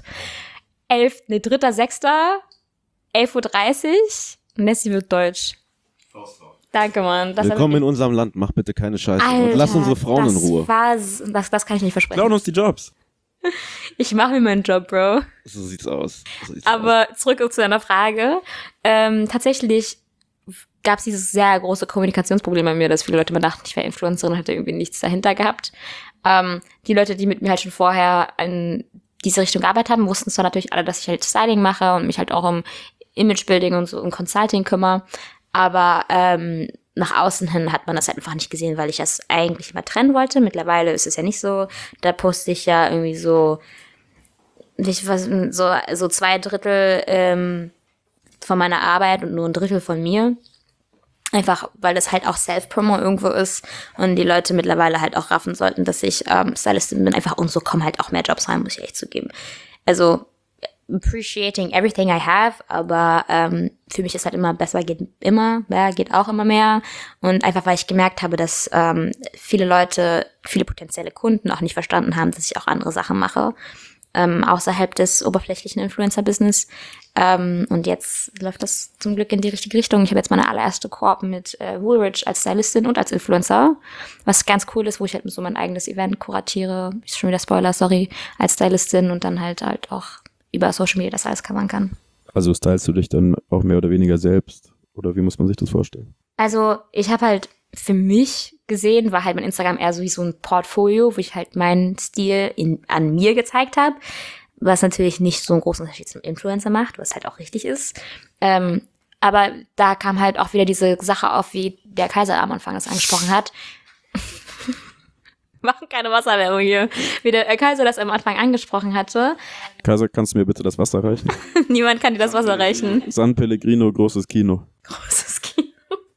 3.6. 11:30 Uhr. Nessie wird deutsch. Danke, Mann. Willkommen in unserem Land. Mach bitte keine Scheiße. Alter, und lass unsere Frauen in Ruhe. Das kann ich nicht versprechen. Klauen uns die Jobs. Ich mache mir meinen Job, Bro. So sieht's aus. Aber zurück zu deiner Frage. Tatsächlich gab es dieses sehr große Kommunikationsproblem bei mir, dass viele Leute immer dachten, ich wäre Influencerin und hätte irgendwie nichts dahinter gehabt. Die Leute, die mit mir halt schon vorher in diese Richtung gearbeitet haben, wussten zwar natürlich alle, dass ich halt Styling mache und mich halt auch um Imagebuilding und so um Consulting kümmere, aber nach außen hin hat man das halt einfach nicht gesehen, weil ich das eigentlich immer trennen wollte. Mittlerweile ist es ja nicht so. Da poste ich ja irgendwie so 2/3 von meiner Arbeit und nur 1/3 von mir. Einfach, weil das halt auch Self-Promo irgendwo ist und die Leute mittlerweile halt auch raffen sollten, dass ich Stylistin bin. Einfach und so kommen halt auch mehr Jobs rein, muss ich echt zugeben. Also, appreciating everything I have, aber für mich ist halt immer besser geht immer, mehr geht auch immer mehr. Und einfach, weil ich gemerkt habe, dass viele Leute, viele potenzielle Kunden auch nicht verstanden haben, dass ich auch andere Sachen mache, außerhalb des oberflächlichen Influencer-Business. Und jetzt läuft das zum Glück in die richtige Richtung. Ich habe jetzt meine allererste Koop mit Woolrich als Stylistin und als Influencer, was ganz cool ist, wo ich halt so mein eigenes Event kuratiere. Ist schon wieder Spoiler, sorry, als Stylistin und dann halt auch über Social Media das alles covern kann. Also stylst du dich dann auch mehr oder weniger selbst? Oder wie muss man sich das vorstellen? Also ich habe halt für mich gesehen, war halt mein Instagram eher so wie so ein Portfolio, wo ich halt meinen Stil an mir gezeigt habe, was natürlich nicht so einen großen Unterschied zum Influencer macht, was halt auch richtig ist. Aber da kam halt auch wieder diese Sache auf, wie der Kaiser am Anfang das angesprochen hat. Machen keine Wasserwerbung hier. Wie der Kaiser das am Anfang angesprochen hatte. Kaiser, kannst du mir bitte das Wasser reichen? Niemand kann dir das Wasser reichen. San Pellegrino, großes Kino. Großes Kino.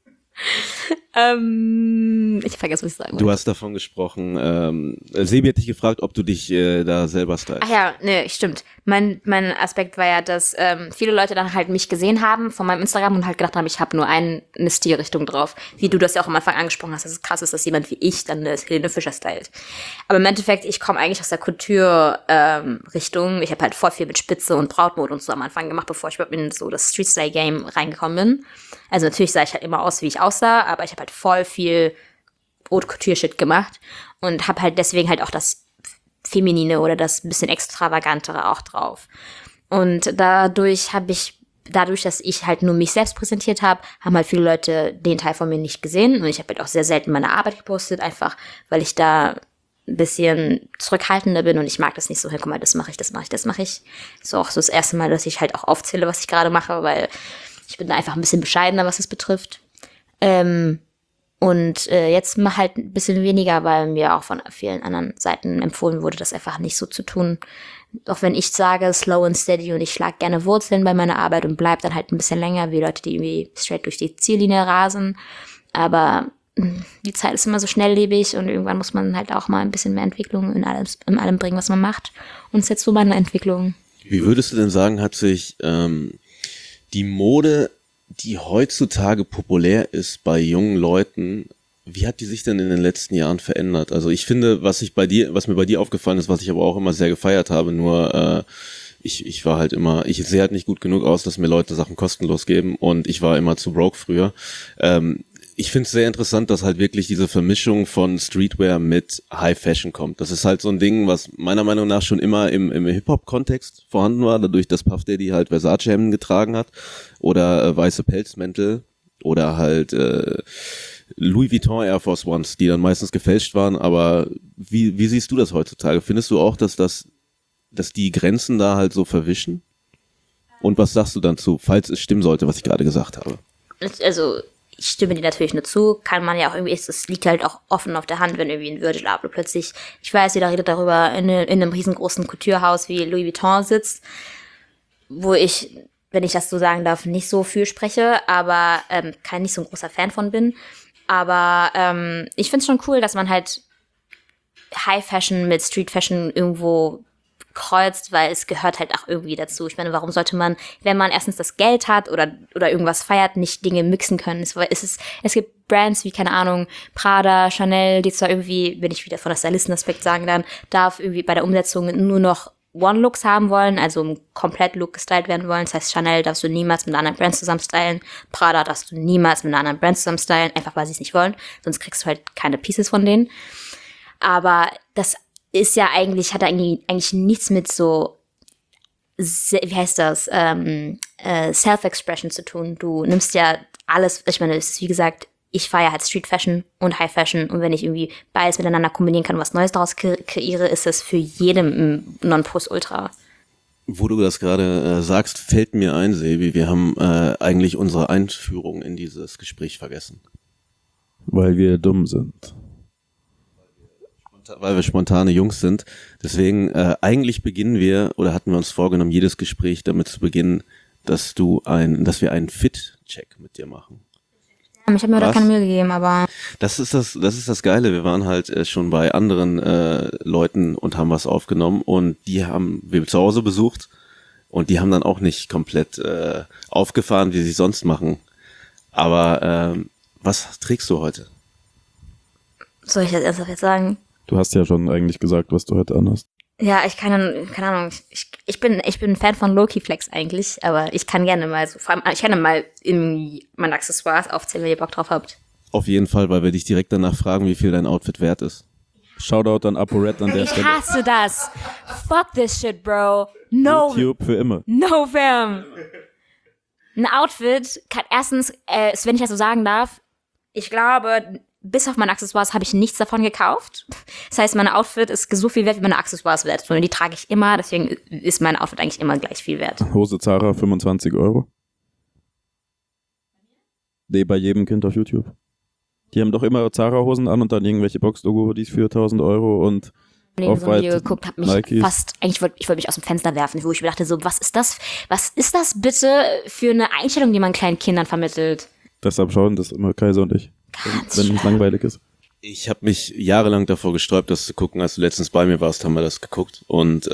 Ich vergesse, was ich sagen wollte. Du hast davon gesprochen, Sebi hat dich gefragt, ob du dich da selber stylst. Ach ja, nee, stimmt. Mein Aspekt war ja, dass viele Leute dann halt mich gesehen haben von meinem Instagram und halt gedacht haben, ich habe nur eine Stilrichtung drauf. Wie du das ja auch am Anfang angesprochen hast, dass es krass ist, dass jemand wie ich dann eine Helene Fischer stylt. Aber im Endeffekt, ich komme eigentlich aus der Couture-Richtung. Ich habe halt voll viel mit Spitze und Brautmode und so am Anfang gemacht, bevor ich überhaupt in so das Street-Style-Game reingekommen bin. Also natürlich sah ich halt immer aus, wie ich aussah, aber ich habe halt voll viel Haute Couture-Shit gemacht und habe halt deswegen halt auch das Feminine oder das bisschen Extravagantere auch drauf. Und dadurch, dass ich halt nur mich selbst präsentiert habe, haben halt viele Leute den Teil von mir nicht gesehen. Und ich habe halt auch sehr selten meine Arbeit gepostet, einfach weil ich da ein bisschen zurückhaltender bin und ich mag das nicht so, hey, guck mal, das mache ich. So auch so das erste Mal, dass ich halt auch aufzähle, was ich gerade mache, weil ich bin da einfach ein bisschen bescheidener, was es betrifft. Und jetzt mal halt ein bisschen weniger, weil mir auch von vielen anderen Seiten empfohlen wurde, das einfach nicht so zu tun. Auch wenn ich sage, slow and steady und ich schlage gerne Wurzeln bei meiner Arbeit und bleib dann halt ein bisschen länger, wie Leute, die irgendwie straight durch die Ziellinie rasen. Aber die Zeit ist immer so schnelllebig und irgendwann muss man halt auch mal ein bisschen mehr Entwicklung in allem bringen, was man macht. Und es ist jetzt so meine Entwicklung. Wie würdest du denn sagen, hat sich die Mode, die heutzutage populär ist bei jungen Leuten, wie hat die sich denn in den letzten Jahren verändert? Also ich finde, was mir bei dir aufgefallen ist, was ich aber auch immer sehr gefeiert habe, nur ich war halt immer, ich sehe halt nicht gut genug aus, dass mir Leute Sachen kostenlos geben und ich war immer zu broke früher. Ich finde es sehr interessant, dass halt wirklich diese Vermischung von Streetwear mit High Fashion kommt. Das ist halt so ein Ding, was meiner Meinung nach schon immer im Hip-Hop-Kontext vorhanden war, dadurch, dass Puff Daddy halt Versace-Hemden getragen hat oder weiße Pelzmäntel oder halt Louis Vuitton Air Force Ones, die dann meistens gefälscht waren. Aber wie siehst du das heutzutage? Findest du auch, dass die Grenzen da halt so verwischen? Und was sagst du dann zu, falls es stimmen sollte, was ich gerade gesagt habe? Also ich stimme dir natürlich nur zu, kann man ja auch irgendwie, es liegt halt auch offen auf der Hand, wenn irgendwie ein Virgil Abloh plötzlich, ich weiß, jeder redet darüber, in einem riesengroßen Couturehaus wie Louis Vuitton sitzt, wo ich, wenn ich das so sagen darf, nicht so für spreche, aber nicht so ein großer Fan von bin. Aber ich finde es schon cool, dass man halt High Fashion mit Street Fashion irgendwo kreuzt, weil es gehört halt auch irgendwie dazu. Ich meine, warum sollte man, wenn man erstens das Geld hat oder irgendwas feiert, nicht Dinge mixen können? Es gibt Brands wie, keine Ahnung, Prada, Chanel, die zwar irgendwie, wenn ich wieder von der Stylisten-Aspekt sagen dann, darf irgendwie bei der Umsetzung nur noch One-Looks haben wollen, also einen Komplett-Look gestylt werden wollen. Das heißt, Chanel darfst du niemals mit einer anderen Brand zusammen stylen. Prada darfst du niemals mit einer anderen Brand zusammen stylen, einfach weil sie es nicht wollen. Sonst kriegst du halt keine Pieces von denen. Aber das ist ja eigentlich, hat eigentlich nichts mit so, wie heißt das, Self-Expression zu tun. Du nimmst ja alles, ich meine, es ist wie gesagt, ich feiere halt Street Fashion und High Fashion und wenn ich irgendwie beides miteinander kombinieren kann und was Neues daraus kreiere, ist das für jedem Nonplusultra. Wo du das gerade sagst, fällt mir ein, Sebi, wir haben eigentlich unsere Einführung in dieses Gespräch vergessen. Weil wir dumm sind. Weil wir spontane Jungs sind. Deswegen, eigentlich beginnen wir, oder hatten wir uns vorgenommen, jedes Gespräch damit zu beginnen, dass wir einen Fit-Check mit dir machen. Ich habe mir da keine Mühe gegeben, aber... Das ist das Geile. Wir waren halt schon bei anderen Leuten und haben was aufgenommen und die haben wir zu Hause besucht und die haben dann auch nicht komplett aufgefahren, wie sie sonst machen. Aber was trägst du heute? Soll ich das ernsthaft jetzt sagen? Du hast ja schon eigentlich gesagt, was du heute anhast. Ja, keine Ahnung, ich bin Fan von Low-Key Flex eigentlich, aber ich kann gerne mal so, vor allem, ich kann mal in meine Accessoires aufzählen, wenn ihr Bock drauf habt. Auf jeden Fall, weil wir dich direkt danach fragen, wie viel dein Outfit wert ist. Shoutout an ApoRed an der Ich Stelle. hasse das. Fuck this shit, bro. No. YouTube für immer. No, fam. Ein Outfit kann erstens, wenn ich das so sagen darf, ich glaube, bis auf meine Accessoires habe ich nichts davon gekauft. Das heißt, mein Outfit ist so viel wert, wie meine Accessoires wert. Und die trage ich immer, deswegen ist mein Outfit eigentlich immer gleich viel wert. Hose Zara 25 €. Nee, bei jedem Kind auf YouTube. Die haben doch immer Zara-Hosen an und dann irgendwelche Box-Logo-Hoodies für 1.000 € und Ich habe so ein Video Off-White geguckt, habe mich Nikes. fast, ich wollte mich aus dem Fenster werfen, wo ich mir dachte, so, was ist das bitte für eine Einstellung, die man kleinen Kindern vermittelt? Deshalb schauen das immer Kaiser und ich. Wenn es langweilig ist. Ich habe mich jahrelang davor gesträubt, das zu gucken. Als du letztens bei mir warst, haben wir das geguckt. Und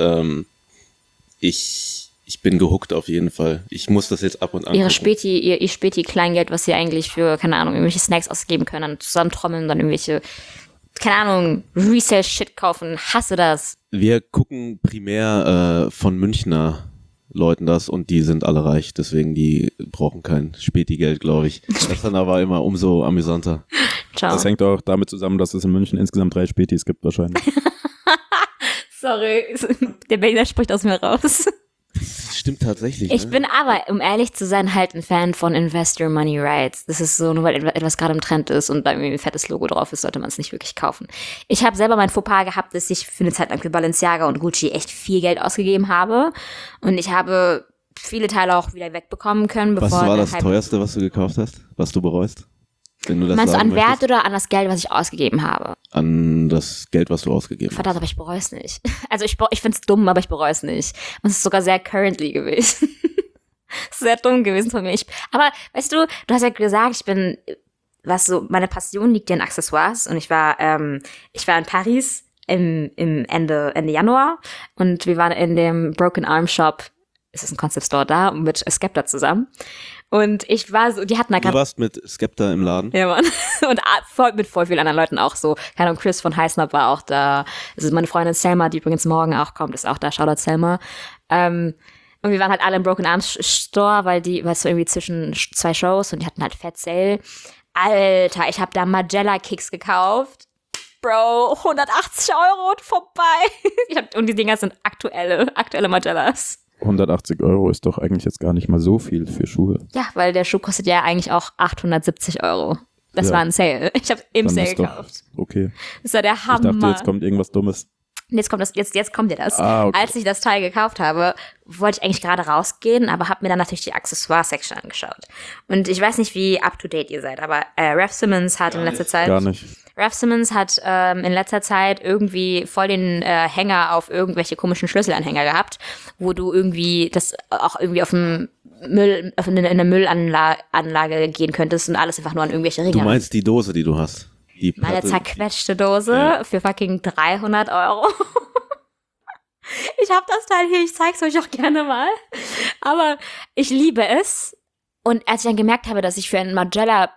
ich bin gehuckt auf jeden Fall. Ich muss das jetzt ab und an Ihr gucken. Späti-Kleingeld, was sie eigentlich für, keine Ahnung, irgendwelche Snacks ausgeben können, dann zusammentrommeln, dann irgendwelche, keine Ahnung, Resale-Shit kaufen. Hasse das. Wir gucken primär von Münchner Leuten das und die sind alle reich. Deswegen, die brauchen kein Späti-Geld, glaube ich. Das dann aber immer umso amüsanter. Ciao. Das hängt auch damit zusammen, dass es in München insgesamt 3 Spätis gibt wahrscheinlich. Sorry, der Berliner spricht aus mir raus. Das stimmt tatsächlich. Ich ne? bin aber, um ehrlich zu sein, halt ein Fan von Invest Your Money Right. Das ist so, nur weil etwas gerade im Trend ist und da irgendwie ein fettes Logo drauf ist, sollte man es nicht wirklich kaufen. Ich habe selber mein Fauxpas gehabt, dass ich für eine Zeit lang für Balenciaga und Gucci echt viel Geld ausgegeben habe. Und ich habe viele Teile auch wieder wegbekommen können, bevor Was war der das Hype- teuerste, was du gekauft hast? Was du bereust? Wenn du das Meinst du sagen an Wert möchtest? oder an das Geld, was ich ausgegeben habe? An das Geld, was du ausgegeben hast. Verdammt, aber ich bereue es nicht. Also ich finde es dumm, aber ich bereue es nicht. Und es ist sogar sehr currently gewesen. Sehr dumm gewesen von mir. Aber weißt du hast ja gesagt, meine Passion liegt ja in Accessoires und ich war in Paris im Ende Januar und wir waren in dem Broken Arm Shop, ist das ein Concept Store da, mit Skepta zusammen. Und ich war so, die hatten da Du gerade. warst mit Skepta im Laden? Ja, Mann. Und mit voll vielen anderen Leuten auch so. Keine Ahnung, Chris von Heißnab war auch da. Das ist meine Freundin Selma, die übrigens morgen auch kommt, ist auch da. Shoutout Selma. Und wir waren halt alle im Broken Arms Store, weil es so irgendwie zwischen 2 Shows und die hatten halt Fat Sale. Alter, ich habe da Magella Kicks gekauft. Bro, 180 € und vorbei. Und die Dinger sind aktuelle Magellas. 180 € ist doch eigentlich jetzt gar nicht mal so viel für Schuhe. Ja, weil der Schuh kostet ja eigentlich auch 870 €. Das Ja. war ein Sale. Ich habe im Dann Sale ist doch gekauft. okay. Das war der Ich Hammer. dachte, jetzt kommt irgendwas Dummes. Jetzt kommt dir das. Ah, okay. Als ich das Teil gekauft habe, wollte ich eigentlich gerade rausgehen, aber habe mir dann natürlich die Accessoire-Section angeschaut. Und ich weiß nicht, wie up-to-date ihr seid, aber Raf Simons hat in letzter Zeit Gar nicht. Raf Simons hat in letzter Zeit irgendwie voll den Hänger auf irgendwelche komischen Schlüsselanhänger gehabt, wo du irgendwie das auch irgendwie auf dem Müll, in eine Müllanlage gehen könntest und alles einfach nur an irgendwelche Ringe. Du meinst die Dose, die du hast? Die Meine Platte, zerquetschte Dose Ja. für fucking 300 €. Ich hab das Teil hier, ich zeig's euch auch gerne mal. Aber ich liebe es. Und als ich dann gemerkt habe, dass ich für ein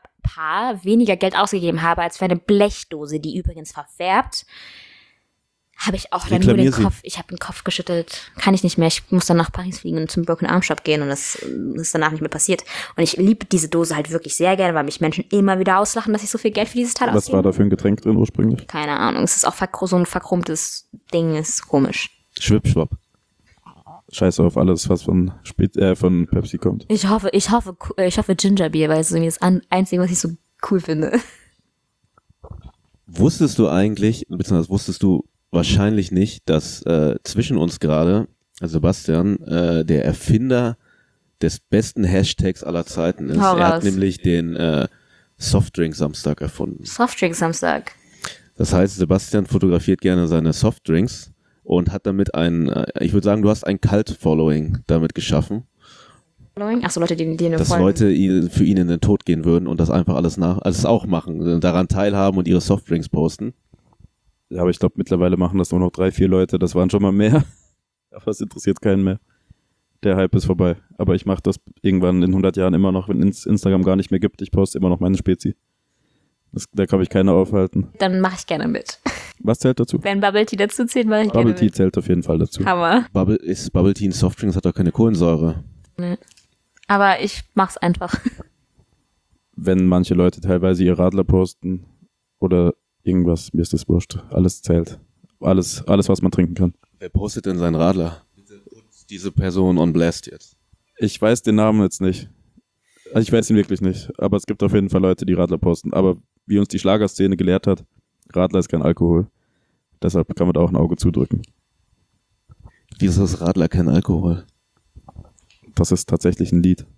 Magella-Paar weniger Geld ausgegeben habe als für eine Blechdose, die übrigens verfärbt, Habe ich auch dann nur den Kopf, ich habe den Kopf geschüttelt. Kann ich nicht mehr. Ich muss dann nach Paris fliegen und zum Broken Arm Shop gehen und das ist danach nicht mehr passiert. Und ich liebe diese Dose halt wirklich sehr gerne, weil mich Menschen immer wieder auslachen, dass ich so viel Geld für dieses Teil ausgebe. Was war da für ein Getränk drin ursprünglich? Keine Ahnung. Es ist auch so ein verchromtes Ding, ist komisch. Schwippschwapp. Scheiße auf alles, was von Pepsi kommt. Ich hoffe Gingerbier, weil es ist irgendwie das Einzige, was ich so cool finde. Wusstest du eigentlich, beziehungsweise wusstest du wahrscheinlich nicht, dass zwischen uns gerade, Sebastian, der Erfinder des besten Hashtags aller Zeiten ist. Er hat nämlich den Softdrink-Samstag erfunden. Softdrink-Samstag. Das heißt, Sebastian fotografiert gerne seine Softdrinks und hat damit ich würde sagen, du hast ein Cult-Following damit geschaffen. Achso, Leute, die eine dass Leute für ihn in den Tod gehen würden und das einfach alles auch machen, daran teilhaben und ihre Softdrinks posten. Ja, aber ich glaube, mittlerweile machen das nur noch 3, 4 Leute. Das waren schon mal mehr. Aber es interessiert keinen mehr. Der Hype ist vorbei. Aber ich mache das irgendwann in 100 Jahren immer noch, wenn es Instagram gar nicht mehr gibt. Ich poste immer noch meine Spezi. Da kann mich keiner aufhalten. Dann mache ich gerne mit. Was zählt dazu? Wenn Bubble Tea dazu zählt, mache ich gerne mit. Bubble Tea zählt auf jeden Fall dazu. Hammer. Bubble Tea in Softdrinks hat doch keine Kohlensäure. Nee. Aber ich mach's einfach. Wenn manche Leute teilweise ihr Radler posten oder irgendwas, mir ist das wurscht. Alles zählt. Alles, was man trinken kann. Wer postet denn seinen Radler? Bitte put diese Person on blast jetzt. Ich weiß den Namen jetzt nicht. Also ich weiß ihn wirklich nicht. Aber es gibt auf jeden Fall Leute, die Radler posten. Aber wie uns die Schlagerszene gelehrt hat, Radler ist kein Alkohol. Deshalb kann man da auch ein Auge zudrücken. Wieso ist Radler kein Alkohol? Das ist tatsächlich ein Lied.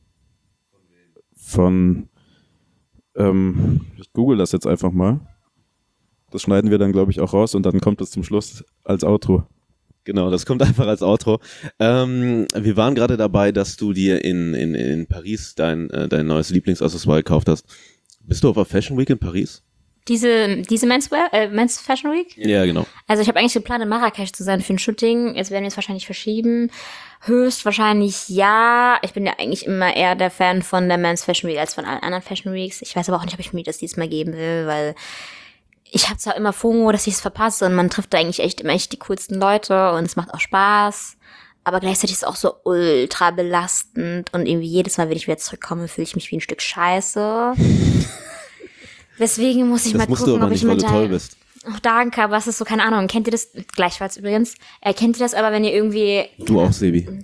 Ich google das jetzt einfach mal. Das schneiden wir dann, glaube ich, auch raus und dann kommt es zum Schluss als Outro. Genau, das kommt einfach als Outro. Wir waren gerade dabei, dass du dir in Paris dein neues Lieblingsaccessoire gekauft hast. Bist du auf der Fashion Week in Paris? Diese Men's Fashion Week? Ja, genau. Also ich habe eigentlich geplant, in Marrakesch zu sein für ein Shooting. Jetzt werden wir es wahrscheinlich verschieben. Höchstwahrscheinlich ja. Ich bin ja eigentlich immer eher der Fan von der Men's Fashion Week als von allen anderen Fashion Weeks. Ich weiß aber auch nicht, ob ich mir das diesmal geben will, weil ich habe zwar immer FOMO, dass ich es verpasse und man trifft da eigentlich echt immer die coolsten Leute und es macht auch Spaß. Aber gleichzeitig ist es auch so ultra belastend und irgendwie jedes Mal, wenn ich wieder zurückkomme, fühle ich mich wie ein Stück Scheiße. Deswegen muss ich mal gucken, ob ich mit toll bist. Oh, danke, aber es ist so, keine Ahnung. Kennt ihr das? Gleichfalls übrigens. Kennt ihr das aber, wenn ihr irgendwie... Du auch, Sebi.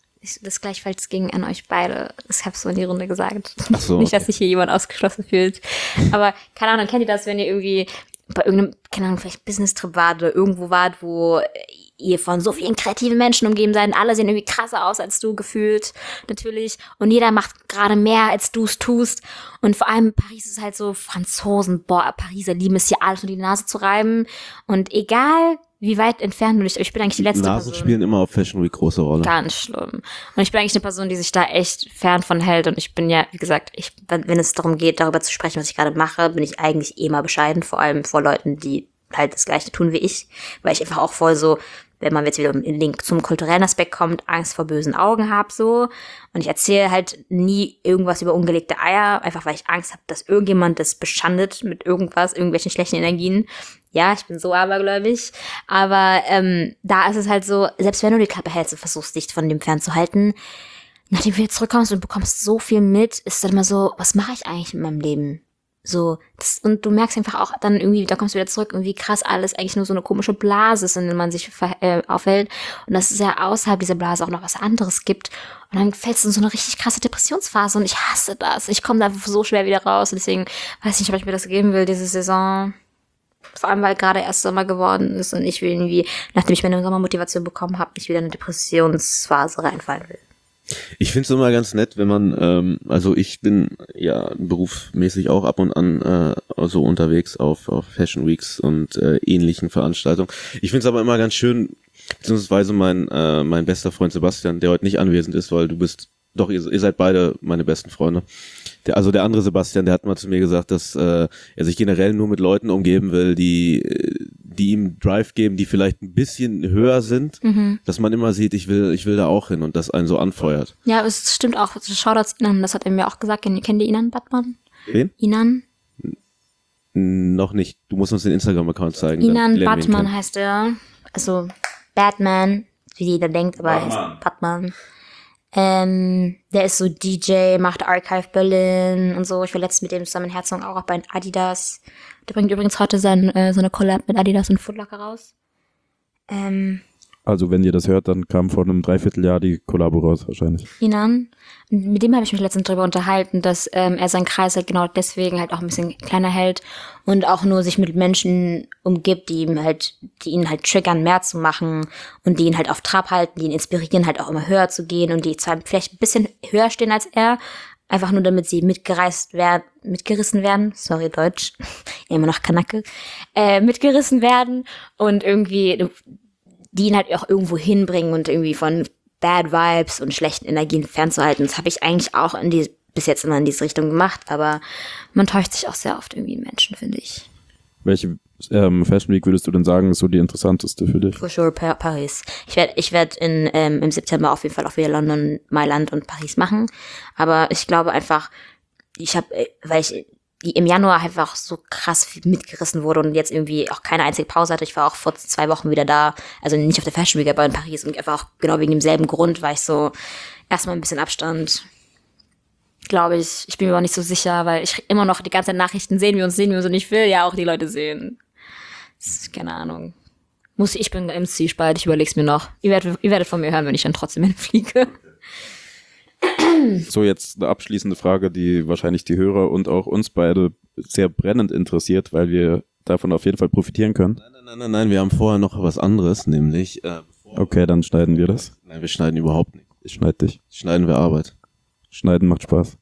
Das gleichfalls ging an euch beide. Ich hab's so in die Runde gesagt. Ach so, Nicht, dass sich hier jemand ausgeschlossen fühlt. Aber, keine Ahnung, kennt ihr das, wenn ihr irgendwie bei irgendeinem, keine Ahnung, vielleicht Business-Trip wart oder irgendwo wart, wo ihr von so vielen kreativen Menschen umgeben seid und alle sehen irgendwie krasser aus als du gefühlt, natürlich. Und jeder macht gerade mehr, als du es tust. Und vor allem Paris ist halt so, Franzosen, Pariser lieben es hier alles unter die Nase zu reiben. Und egal, wie weit entfernt du dich, ich bin eigentlich die letzte Nasen Person. spielen immer auf Fashion Week große Rolle. Ganz schlimm. Und ich bin eigentlich eine Person, die sich da echt fern von hält. Und ich bin ja, wie gesagt, wenn es darum geht, darüber zu sprechen, was ich gerade mache, bin ich eigentlich mal bescheiden. Vor allem vor Leuten, die halt das Gleiche tun wie ich. Weil ich einfach auch voll so, wenn man jetzt wieder im Link zum kulturellen Aspekt kommt, Angst vor bösen Augen habe so. Und ich erzähle halt nie irgendwas über ungelegte Eier, einfach weil ich Angst habe, dass irgendjemand das beschandet mit irgendwelchen schlechten Energien. Ja, ich bin so abergläubig. Aber da ist es halt so, selbst wenn du die Klappe hältst und versuchst, dich von dem fernzuhalten, nachdem du wieder zurückkommst und bekommst so viel mit, ist es dann immer so, was mache ich eigentlich mit meinem Leben? So, und du merkst einfach auch dann irgendwie, da kommst du wieder zurück und wie krass alles eigentlich nur so eine komische Blase ist, in der man sich aufhält. Und dass es ja außerhalb dieser Blase auch noch was anderes gibt. Und dann fällst du in so eine richtig krasse Depressionsphase und ich hasse das. Ich komme da so schwer wieder raus und deswegen weiß ich nicht, ob ich mir das geben will, diese Saison. Vor allem, weil gerade erst Sommer geworden ist und ich will irgendwie, nachdem ich meine Sommermotivation bekommen habe, nicht wieder in eine Depressionsphase reinfallen will. Ich finde es immer ganz nett, wenn man, also ich bin ja berufsmäßig auch ab und an so unterwegs auf Fashion Weeks und ähnlichen Veranstaltungen. Ich finde es aber immer ganz schön, beziehungsweise mein bester Freund Sebastian, der heute nicht anwesend ist, weil ihr seid beide meine besten Freunde. Der andere Sebastian, der hat mal zu mir gesagt, dass er sich generell nur mit Leuten umgeben will, die ihm Drive geben, die vielleicht ein bisschen höher sind, dass man immer sieht, ich will da auch hin und das einen so anfeuert. Ja, es stimmt auch. Shoutouts Inan, das hat er mir auch gesagt. Kennt ihr Inan Batman? Wen? Inan? Noch nicht. Du musst uns den Instagram-Account zeigen. Inan Batman heißt er. also Batman, wie jeder denkt, aber er ist Batman. Der ist so DJ, macht Archive Berlin und so. Ich war letztens mit dem zusammen in Herzog auch bei Adidas. Der bringt übrigens heute so eine Collab mit Adidas und Foot Locker raus. Also wenn ihr das hört, dann kam vor einem Dreivierteljahr die Kollabo raus wahrscheinlich. Inan. Mit dem habe ich mich letztens drüber unterhalten, dass er seinen Kreis halt genau deswegen halt auch ein bisschen kleiner hält und auch nur sich mit Menschen umgibt, die ihn halt triggern, mehr zu machen und die ihn halt auf Trab halten, die ihn inspirieren, halt auch immer höher zu gehen und die zwar vielleicht ein bisschen höher stehen als er, einfach nur damit sie mitgerissen werden, sorry Deutsch, immer noch Kanake, mitgerissen werden und irgendwie die ihn halt auch irgendwo hinbringen und irgendwie von Bad Vibes und schlechten Energien fernzuhalten. Das habe ich eigentlich auch bis jetzt immer in diese Richtung gemacht, aber man täuscht sich auch sehr oft irgendwie in Menschen, finde ich. Welche Fashion Week würdest du denn sagen, ist so die interessanteste für dich? For sure Paris. Ich werd im September auf jeden Fall auch wieder London, Mailand und Paris machen, aber ich glaube einfach, weil ich im Januar einfach so krass viel mitgerissen wurde und jetzt irgendwie auch keine einzige Pause hatte. Ich war auch vor 2 Wochen wieder da, also nicht auf der Fashion Week, aber in Paris und einfach auch genau wegen demselben Grund war ich so erstmal ein bisschen Abstand. Glaube ich. Ich bin mir auch nicht so sicher, weil ich immer noch die ganze Zeit Nachrichten sehen wir uns und ich will ja auch die Leute sehen. Keine Ahnung. Ich bin im Zwiespalt, ich überleg's mir noch. Ihr werdet von mir hören, wenn ich dann trotzdem hinfliege. So, jetzt eine abschließende Frage, die wahrscheinlich die Hörer und auch uns beide sehr brennend interessiert, weil wir davon auf jeden Fall profitieren können. Nein, wir haben vorher noch was anderes, nämlich... Okay, dann schneiden wir das. Nein, wir schneiden überhaupt nicht. Ich schneide dich. Schneiden wir Arbeit. Schneiden macht Spaß.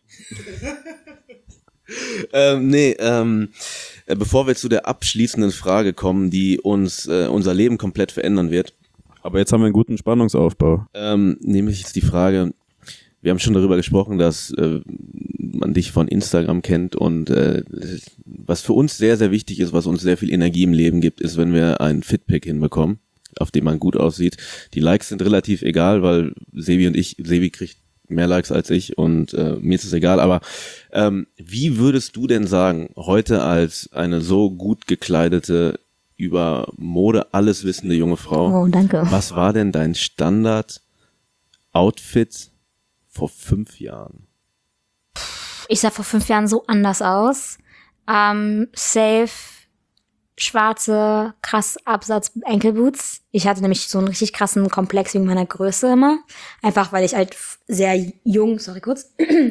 Bevor wir zu der abschließenden Frage kommen, die uns unser Leben komplett verändern wird. Aber jetzt haben wir einen guten Spannungsaufbau. Nämlich ist die Frage, wir haben schon darüber gesprochen, dass man dich von Instagram kennt und was für uns sehr, sehr wichtig ist, was uns sehr viel Energie im Leben gibt, ist, wenn wir einen Fitpick hinbekommen, auf dem man gut aussieht. Die Likes sind relativ egal, weil Sebi kriegt mehr Likes als ich und mir ist es egal, aber wie würdest du denn sagen, heute als eine so gut gekleidete, über Mode alles wissende junge Frau, Oh, danke. was war denn dein Standard-Outfit vor 5 Jahren? Ich sah vor 5 Jahren so anders aus. Safe, schwarze, krass Absatz Ankle-Boots. Ich hatte nämlich so einen richtig krassen Komplex wegen meiner Größe immer. Einfach, weil ich halt sehr jung, sorry kurz.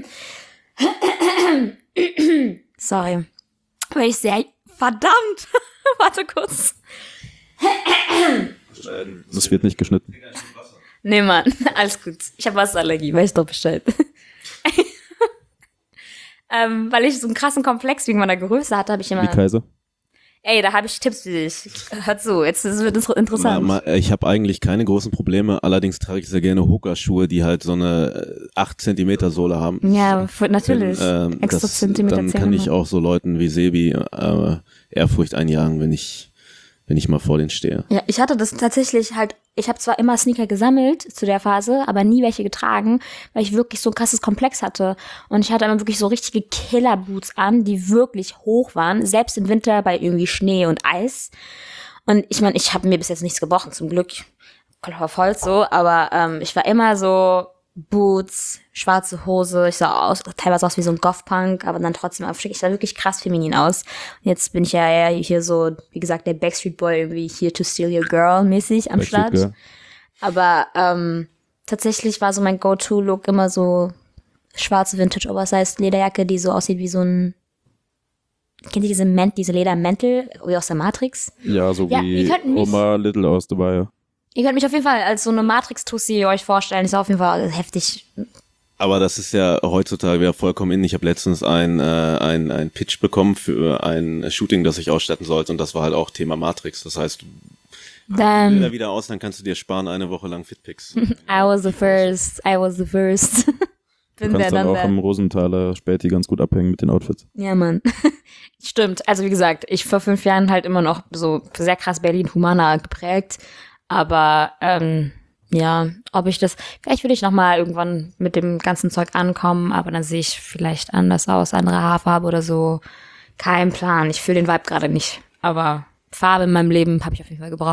Sorry. Weil ich verdammt! Warte kurz. Das wird nicht geschnitten. Nee, Mann, alles gut. Ich habe Wasserallergie, weiß doch Bescheid. Weil ich so einen krassen Komplex wegen meiner Größe hatte, habe ich immer... Wie Kaiser? Ey, da habe ich Tipps für dich. Hör zu, jetzt wird es interessant. Ich habe eigentlich keine großen Probleme, allerdings trage ich sehr gerne Hoka-Schuhe, die halt so eine 8 Zentimeter Sohle haben. Ja, natürlich. Extra Zentimeter. Dann kann ich auch so Leuten wie Sebi Ehrfurcht einjagen, wenn ich mal vor denen stehe. Ja, ich hatte das tatsächlich halt, ich habe zwar immer Sneaker gesammelt zu der Phase, aber nie welche getragen, weil ich wirklich so ein krasses Komplex hatte. Und ich hatte immer wirklich so richtige Killer-Boots an, die wirklich hoch waren, selbst im Winter bei irgendwie Schnee und Eis. Und ich meine, ich habe mir bis jetzt nichts gebrochen, zum Glück. Klopf auf Holz so, aber ich war immer so Boots, schwarze Hose, ich sah teilweise aus wie so ein Goth-Punk, aber dann trotzdem auf schick. Ich sah wirklich krass feminin aus. Und jetzt bin ich ja eher hier so, wie gesagt, der Backstreet Boy, irgendwie here to steal your girl mäßig am Start. Girl. Aber tatsächlich war so mein Go-To-Look immer so schwarze Vintage-Oversized Lederjacke, die so aussieht wie so ein, kennt ihr diese Ledermäntel, wie aus der Matrix? Ja, so Ja, wie ihr könnt mich- Oma Little aus The Wire. Ihr könnt mich auf jeden Fall als so eine Matrix-Tussi euch vorstellen. Ist auf jeden Fall heftig. Aber das ist ja heutzutage wieder vollkommen in. Ich habe letztens ein Pitch bekommen für ein Shooting, das ich ausstatten sollte und das war halt auch Thema Matrix. Das heißt, Dann, Bilder wieder aus, dann kannst du dir sparen, eine Woche lang Fitpics. I was the first. Du Bin kannst der dann dann auch der. am Rosenthaler Späti ganz gut abhängen mit den Outfits. Ja, Mann. Stimmt. Also wie gesagt, ich vor 5 Jahren halt immer noch so sehr krass Berlin-Humana geprägt. Aber ja, vielleicht würde ich nochmal irgendwann mit dem ganzen Zeug ankommen, aber dann sehe ich vielleicht anders aus, andere Haarfarbe oder so. Kein Plan. Ich fühle den Vibe gerade nicht. Aber Farbe in meinem Leben habe ich auf jeden Fall gebraucht.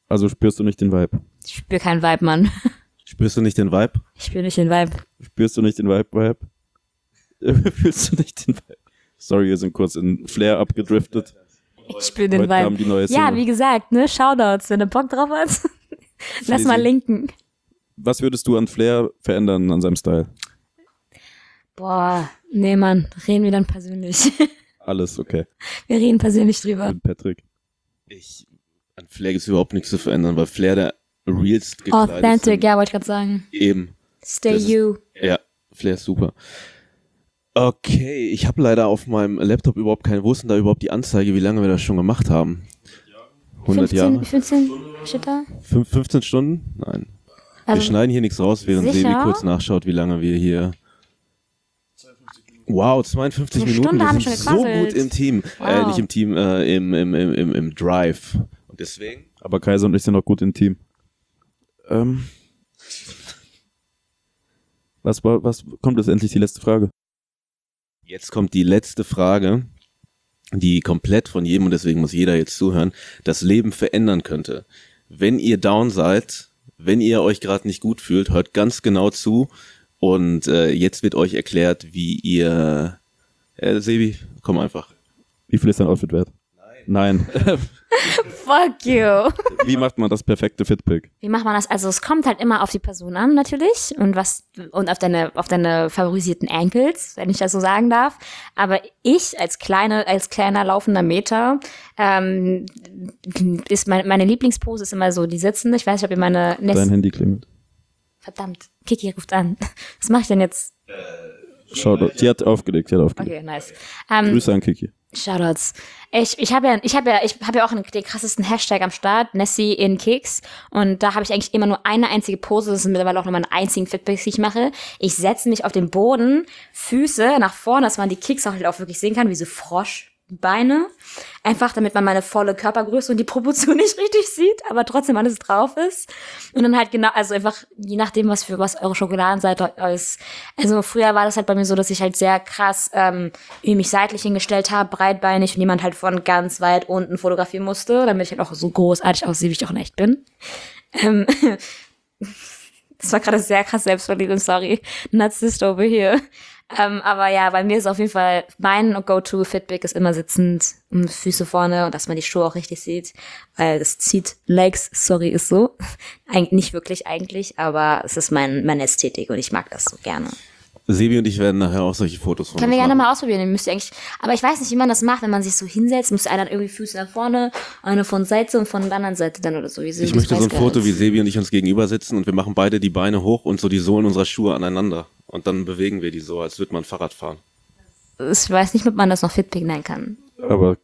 Also spürst du nicht den Vibe? Ich spüre keinen Vibe, Mann. Spürst du nicht den Vibe? Ich spüre nicht den Vibe. Spürst du nicht den Vibe? Fühlst du nicht den Vibe? Sorry, wir sind kurz in Flair abgedriftet. Ich spüre den Heute kam Vibe. die neue Ja, Single. wie gesagt, ne, Shoutouts, wenn du Bock drauf hast. Lass mal linken. Was würdest du an Flair verändern an seinem Style? Boah, nee, Mann, reden wir dann persönlich. Alles okay. Wir reden persönlich drüber. Mit Patrick. An Flair gibt es überhaupt nichts zu verändern, weil Flair der realst gekleidet Authentic, ja, wollte ich gerade sagen. Eben. Stay Das ist- you. Ja, Flair ist super. Okay, ich habe leider auf meinem Laptop überhaupt keine, wo ist denn da überhaupt die Anzeige, wie lange wir das schon gemacht haben? 100 Jahre? 15 steht da? 15 Stunden? Nein. Wir Also, schneiden hier nichts raus, während sicher? Sebi kurz nachschaut, wie lange wir hier... Wow, 52 Eine Minuten, Stunde wir haben sind wir so schon gequasselt. gut im Team. Wow. Nicht im Team, im Drive. Und deswegen... Aber Kaiser und ich sind auch gut im Team. Was kommt jetzt endlich die letzte Frage? Jetzt kommt die letzte Frage, die komplett von jedem, und deswegen muss jeder jetzt zuhören, das Leben verändern könnte. Wenn ihr down seid, wenn ihr euch gerade nicht gut fühlt, hört ganz genau zu und jetzt wird euch erklärt, wie ihr... Sebi, komm einfach. Wie viel ist dein Outfit wert? Nein. fuck you. Wie macht man das perfekte Fitpick? Wie macht man das? Also es kommt halt immer auf die Person an natürlich und auf deine favorisierten Ankles, wenn ich das so sagen darf. Aber ich als kleiner laufender Meter ist meine Lieblingspose ist immer so die sitzende. Ich weiß nicht, ob ihr meine Dein Handy klingelt. Verdammt, Kiki ruft an. Was mache ich denn jetzt? Shoutout. Sie hat aufgelegt. Okay, nice. Grüße an Kiki. Shoutouts. Ich habe ja auch den krassesten Hashtag am Start, Nessie in Kicks. Und da habe ich eigentlich immer nur eine einzige Pose. Das sind mittlerweile auch noch meine einzigen Fitpicks, die ich mache. Ich setze mich auf den Boden, Füße nach vorne, dass man die Kicks auch wirklich sehen kann, wie so Froschbeine. Einfach, damit man meine volle Körpergröße und die Proportion nicht richtig sieht, aber trotzdem alles drauf ist. Und dann halt genau, also einfach, je nachdem, was eure Schokoladenseite ist. Also früher war das halt bei mir so, dass ich halt sehr krass mich seitlich hingestellt habe, breitbeinig und jemand halt von ganz weit unten fotografieren musste, damit ich halt auch so großartig aussehe, wie ich auch in echt bin. Das war gerade sehr krass selbstverliebt, sorry. Narzisst over here. Aber ja, bei mir ist auf jeden Fall mein Go-To-Fitpick ist immer sitzend, Füße vorne und dass man die Schuhe auch richtig sieht, weil das zieht Legs, sorry, ist so. Eigentlich nicht wirklich eigentlich, aber es ist meine Ästhetik und ich mag das so gerne. Sebi und ich werden nachher auch solche Fotos von Können wir uns gerne machen. mal ausprobieren, den müsst ihr eigentlich, aber ich weiß nicht, wie man das macht, wenn man sich so hinsetzt, müsste einer dann irgendwie Füße nach vorne, eine von Seite und von der anderen Seite dann oder so. Ich möchte so ein Foto, wie Sebi und ich uns gegenüber sitzen und wir machen beide die Beine hoch und so die Sohlen unserer Schuhe aneinander. Und dann bewegen wir die so, als würde man Fahrrad fahren. Ich weiß nicht, ob man das noch Fitpick nennen kann. Aber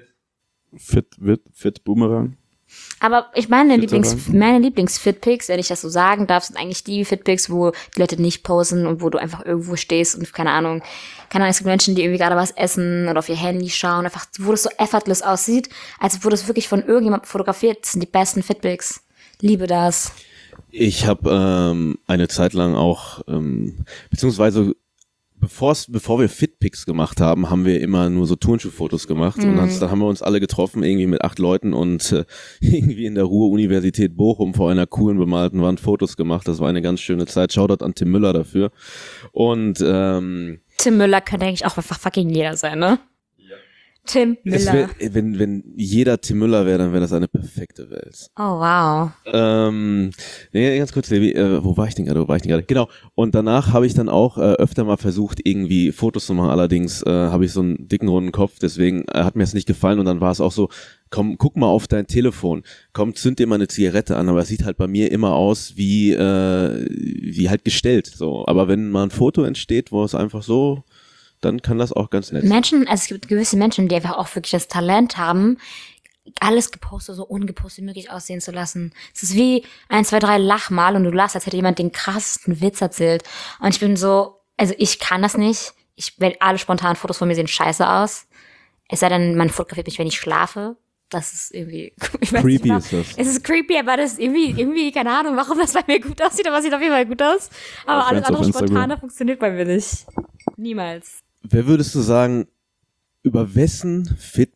Fit Boomerang? Aber ich meine Fitterang. meine Lieblings-Fitpics, wenn ich das so sagen darf, sind eigentlich die Fitpics, wo die Leute nicht posen und wo du einfach irgendwo stehst und keine Ahnung, es gibt Menschen, die irgendwie gerade was essen oder auf ihr Handy schauen, einfach, wo das so effortless aussieht, als wurde es wirklich von irgendjemandem fotografiert. Das sind die besten Fitpics. Liebe das. Ich habe eine Zeit lang auch, beziehungsweise bevor wir Fitpics gemacht haben, haben wir immer nur so Turnschuhfotos gemacht und dann haben wir uns alle getroffen, irgendwie mit 8 Leuten und irgendwie in der Ruhr-Universität Bochum vor einer coolen bemalten Wand Fotos gemacht. Das war eine ganz schöne Zeit. Shoutout an Tim Müller dafür. Und Tim Müller könnte eigentlich auch einfach fucking jeder sein, ne? Ja. Tim Müller. Wenn jeder Tim Müller wäre, dann wäre das eine perfekte Welt. Oh, wow. Nee, ganz kurz, Levi, wo war ich denn gerade? Genau. Und danach habe ich dann auch öfter mal versucht, irgendwie Fotos zu machen. Allerdings habe ich so einen dicken, runden Kopf, deswegen hat mir es nicht gefallen. Und dann war es auch so, komm, guck mal auf dein Telefon. Komm, zünd dir mal eine Zigarette an. Aber es sieht halt bei mir immer aus wie halt gestellt. So. Aber wenn mal ein Foto entsteht, wo es einfach so, dann kann das auch ganz nett sein. Menschen, also es gibt gewisse Menschen, die einfach auch wirklich das Talent haben, alles gepostet, so ungepostet wie möglich aussehen zu lassen. Es ist wie 1, 2, 3 lach mal und du lachst, als hätte jemand den krassesten Witz erzählt. Und ich bin so, also ich kann das nicht. Wenn alle spontanen Fotos von mir sehen scheiße aus. Es sei denn, man fotografiert mich, wenn ich schlafe. Das ist irgendwie, ich weiß Creepy nicht, ist das. es ist creepy, aber das ist irgendwie, keine Ahnung, warum das bei mir gut aussieht, aber es sieht auf jeden Fall gut aus. Aber alles Friends andere auf Instagram. Spontane funktioniert bei mir nicht. Niemals. Wer würdest du sagen, über wessen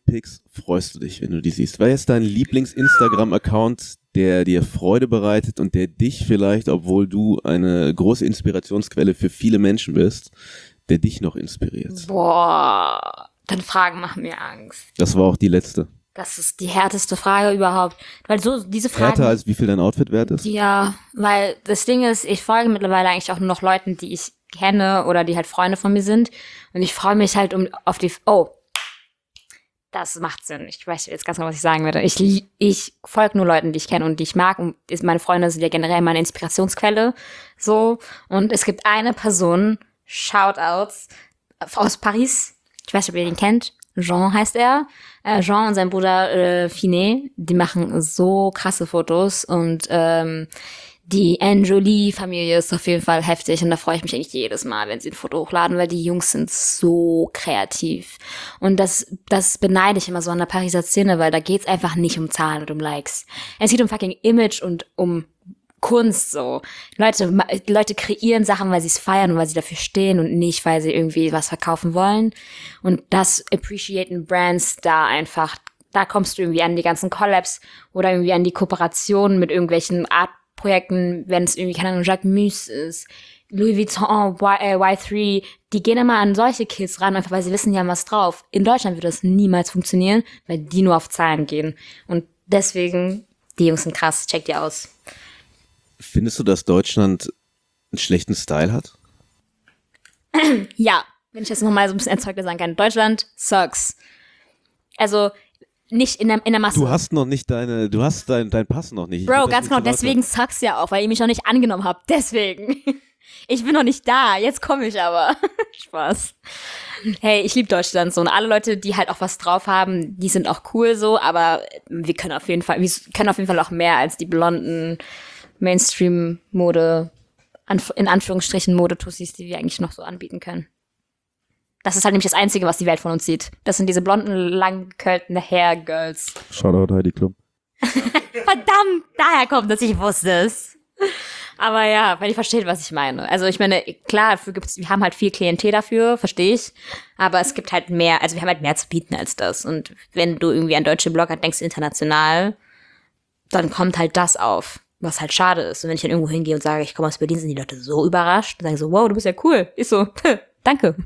Dickpics freust du dich, wenn du die siehst? Wer ist dein Lieblings-Instagram-Account, der dir Freude bereitet und der dich vielleicht, obwohl du eine große Inspirationsquelle für viele Menschen bist, der dich noch inspiriert? Boah, deine Fragen machen mir Angst. Das war auch die letzte. Das ist die härteste Frage überhaupt. Weil so diese Fragen... Härter als wie viel dein Outfit wert ist? Ja, weil das Ding ist, ich folge mittlerweile eigentlich auch nur noch Leuten, die ich kenne oder die halt Freunde von mir sind. Und ich freue mich halt auf die... Oh, das macht Sinn. Ich weiß jetzt ganz genau, was ich sagen werde. Ich folge nur Leuten, die ich kenne und die ich mag. Und meine Freunde sind ja generell meine Inspirationsquelle. So. Und es gibt eine Person, Shoutouts, aus Paris. Ich weiß nicht, ob ihr den kennt. Jean heißt er. Jean und sein Bruder Finet, die machen so krasse Fotos. Und die Anne-Jolie-Familie ist auf jeden Fall heftig und da freue ich mich eigentlich jedes Mal, wenn sie ein Foto hochladen, weil die Jungs sind so kreativ. Und das beneide ich immer so an der Pariser Szene, weil da geht's einfach nicht um Zahlen und um Likes. Es geht um fucking Image und um Kunst so. Leute kreieren Sachen, weil sie es feiern und weil sie dafür stehen und nicht, weil sie irgendwie was verkaufen wollen. Und das appreciaten Brands da einfach. Da kommst du irgendwie an die ganzen Collabs oder irgendwie an die Kooperationen mit irgendwelchen Projekten, wenn es irgendwie, keine Ahnung, Jacques Mus ist, Louis Vuitton, Y3, die gehen immer an solche Kids ran, einfach weil sie wissen, die haben was drauf. In Deutschland würde das niemals funktionieren, weil die nur auf Zahlen gehen. Und deswegen, die Jungs sind krass, checkt die aus. Findest du, dass Deutschland einen schlechten Style hat? Ja, wenn ich das nochmal so ein bisschen erzeugter sagen kann. Deutschland sucks. Also, nicht in der Masse. Du hast noch nicht dein Pass noch nicht. Bro, ganz genau, deswegen sucks ja auch, weil ihr mich noch nicht angenommen habt. Deswegen. Ich bin noch nicht da, jetzt komme ich aber. Spaß. Hey, ich liebe Deutschland so und alle Leute, die halt auch was drauf haben, die sind auch cool so, aber wir können auf jeden Fall auch mehr als die blonden Mainstream-Mode, in Anführungsstrichen Modetussis, die wir eigentlich noch so anbieten können. Das ist halt nämlich das Einzige, was die Welt von uns sieht. Das sind diese blonden, langgekörnten Hair-Girls. Shoutout Heidi Klum. Verdammt, daher kommt das, ich wusste es. Aber ja, weil ihr versteht, was ich meine. Also ich meine, klar, wir haben halt viel Klientel dafür, verstehe ich. Aber es gibt halt mehr, also wir haben halt mehr zu bieten als das. Und wenn du irgendwie an deutsche Blogger denkst, international, dann kommt halt das auf, was halt schade ist. Und wenn ich dann irgendwo hingehe und sage, ich komme aus Berlin, sind die Leute so überrascht. Dann sagen so, wow, du bist ja cool. Ich so, danke.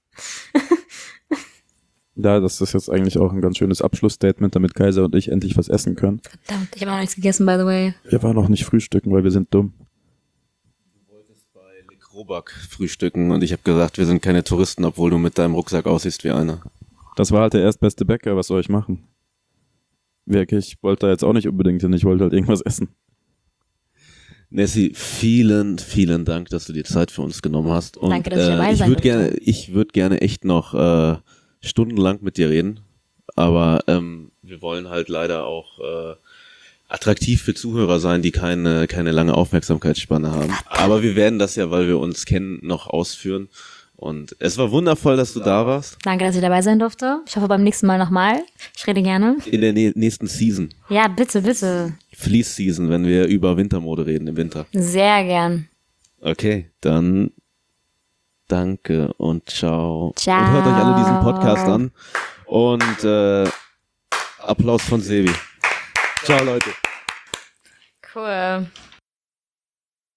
Ja, das ist jetzt eigentlich auch ein ganz schönes Abschlussstatement, damit Kaiser und ich endlich was essen können. Verdammt, ich habe noch nichts gegessen, by the way. Wir waren noch nicht frühstücken, weil wir sind dumm. Du wolltest bei Le Krobak frühstücken und ich habe gesagt, wir sind keine Touristen, obwohl du mit deinem Rucksack aussiehst wie einer. Das war halt der erstbeste Bäcker, was soll ich machen? Wirklich, ich wollte da jetzt auch nicht unbedingt hin, ich wollte halt irgendwas essen. Nessie, vielen, vielen Dank, dass du dir Zeit für uns genommen hast. Und, danke, dass ich dabei sein durfte. Ich würde gerne echt noch stundenlang mit dir reden, aber wir wollen halt leider auch attraktiv für Zuhörer sein, die keine lange Aufmerksamkeitsspanne haben. Aber wir werden das ja, weil wir uns kennen, noch ausführen. Und es war wundervoll, dass du da warst. Danke, dass ich dabei sein durfte. Ich hoffe beim nächsten Mal nochmal. Ich rede gerne. In der nächsten Season. Ja, bitte, bitte. Fleece Season, wenn wir über Wintermode reden im Winter. Sehr gern. Okay, dann danke und ciao. Ciao. Und hört euch alle diesen Podcast an. Und Applaus von Sebi. Ciao, Leute. Cool.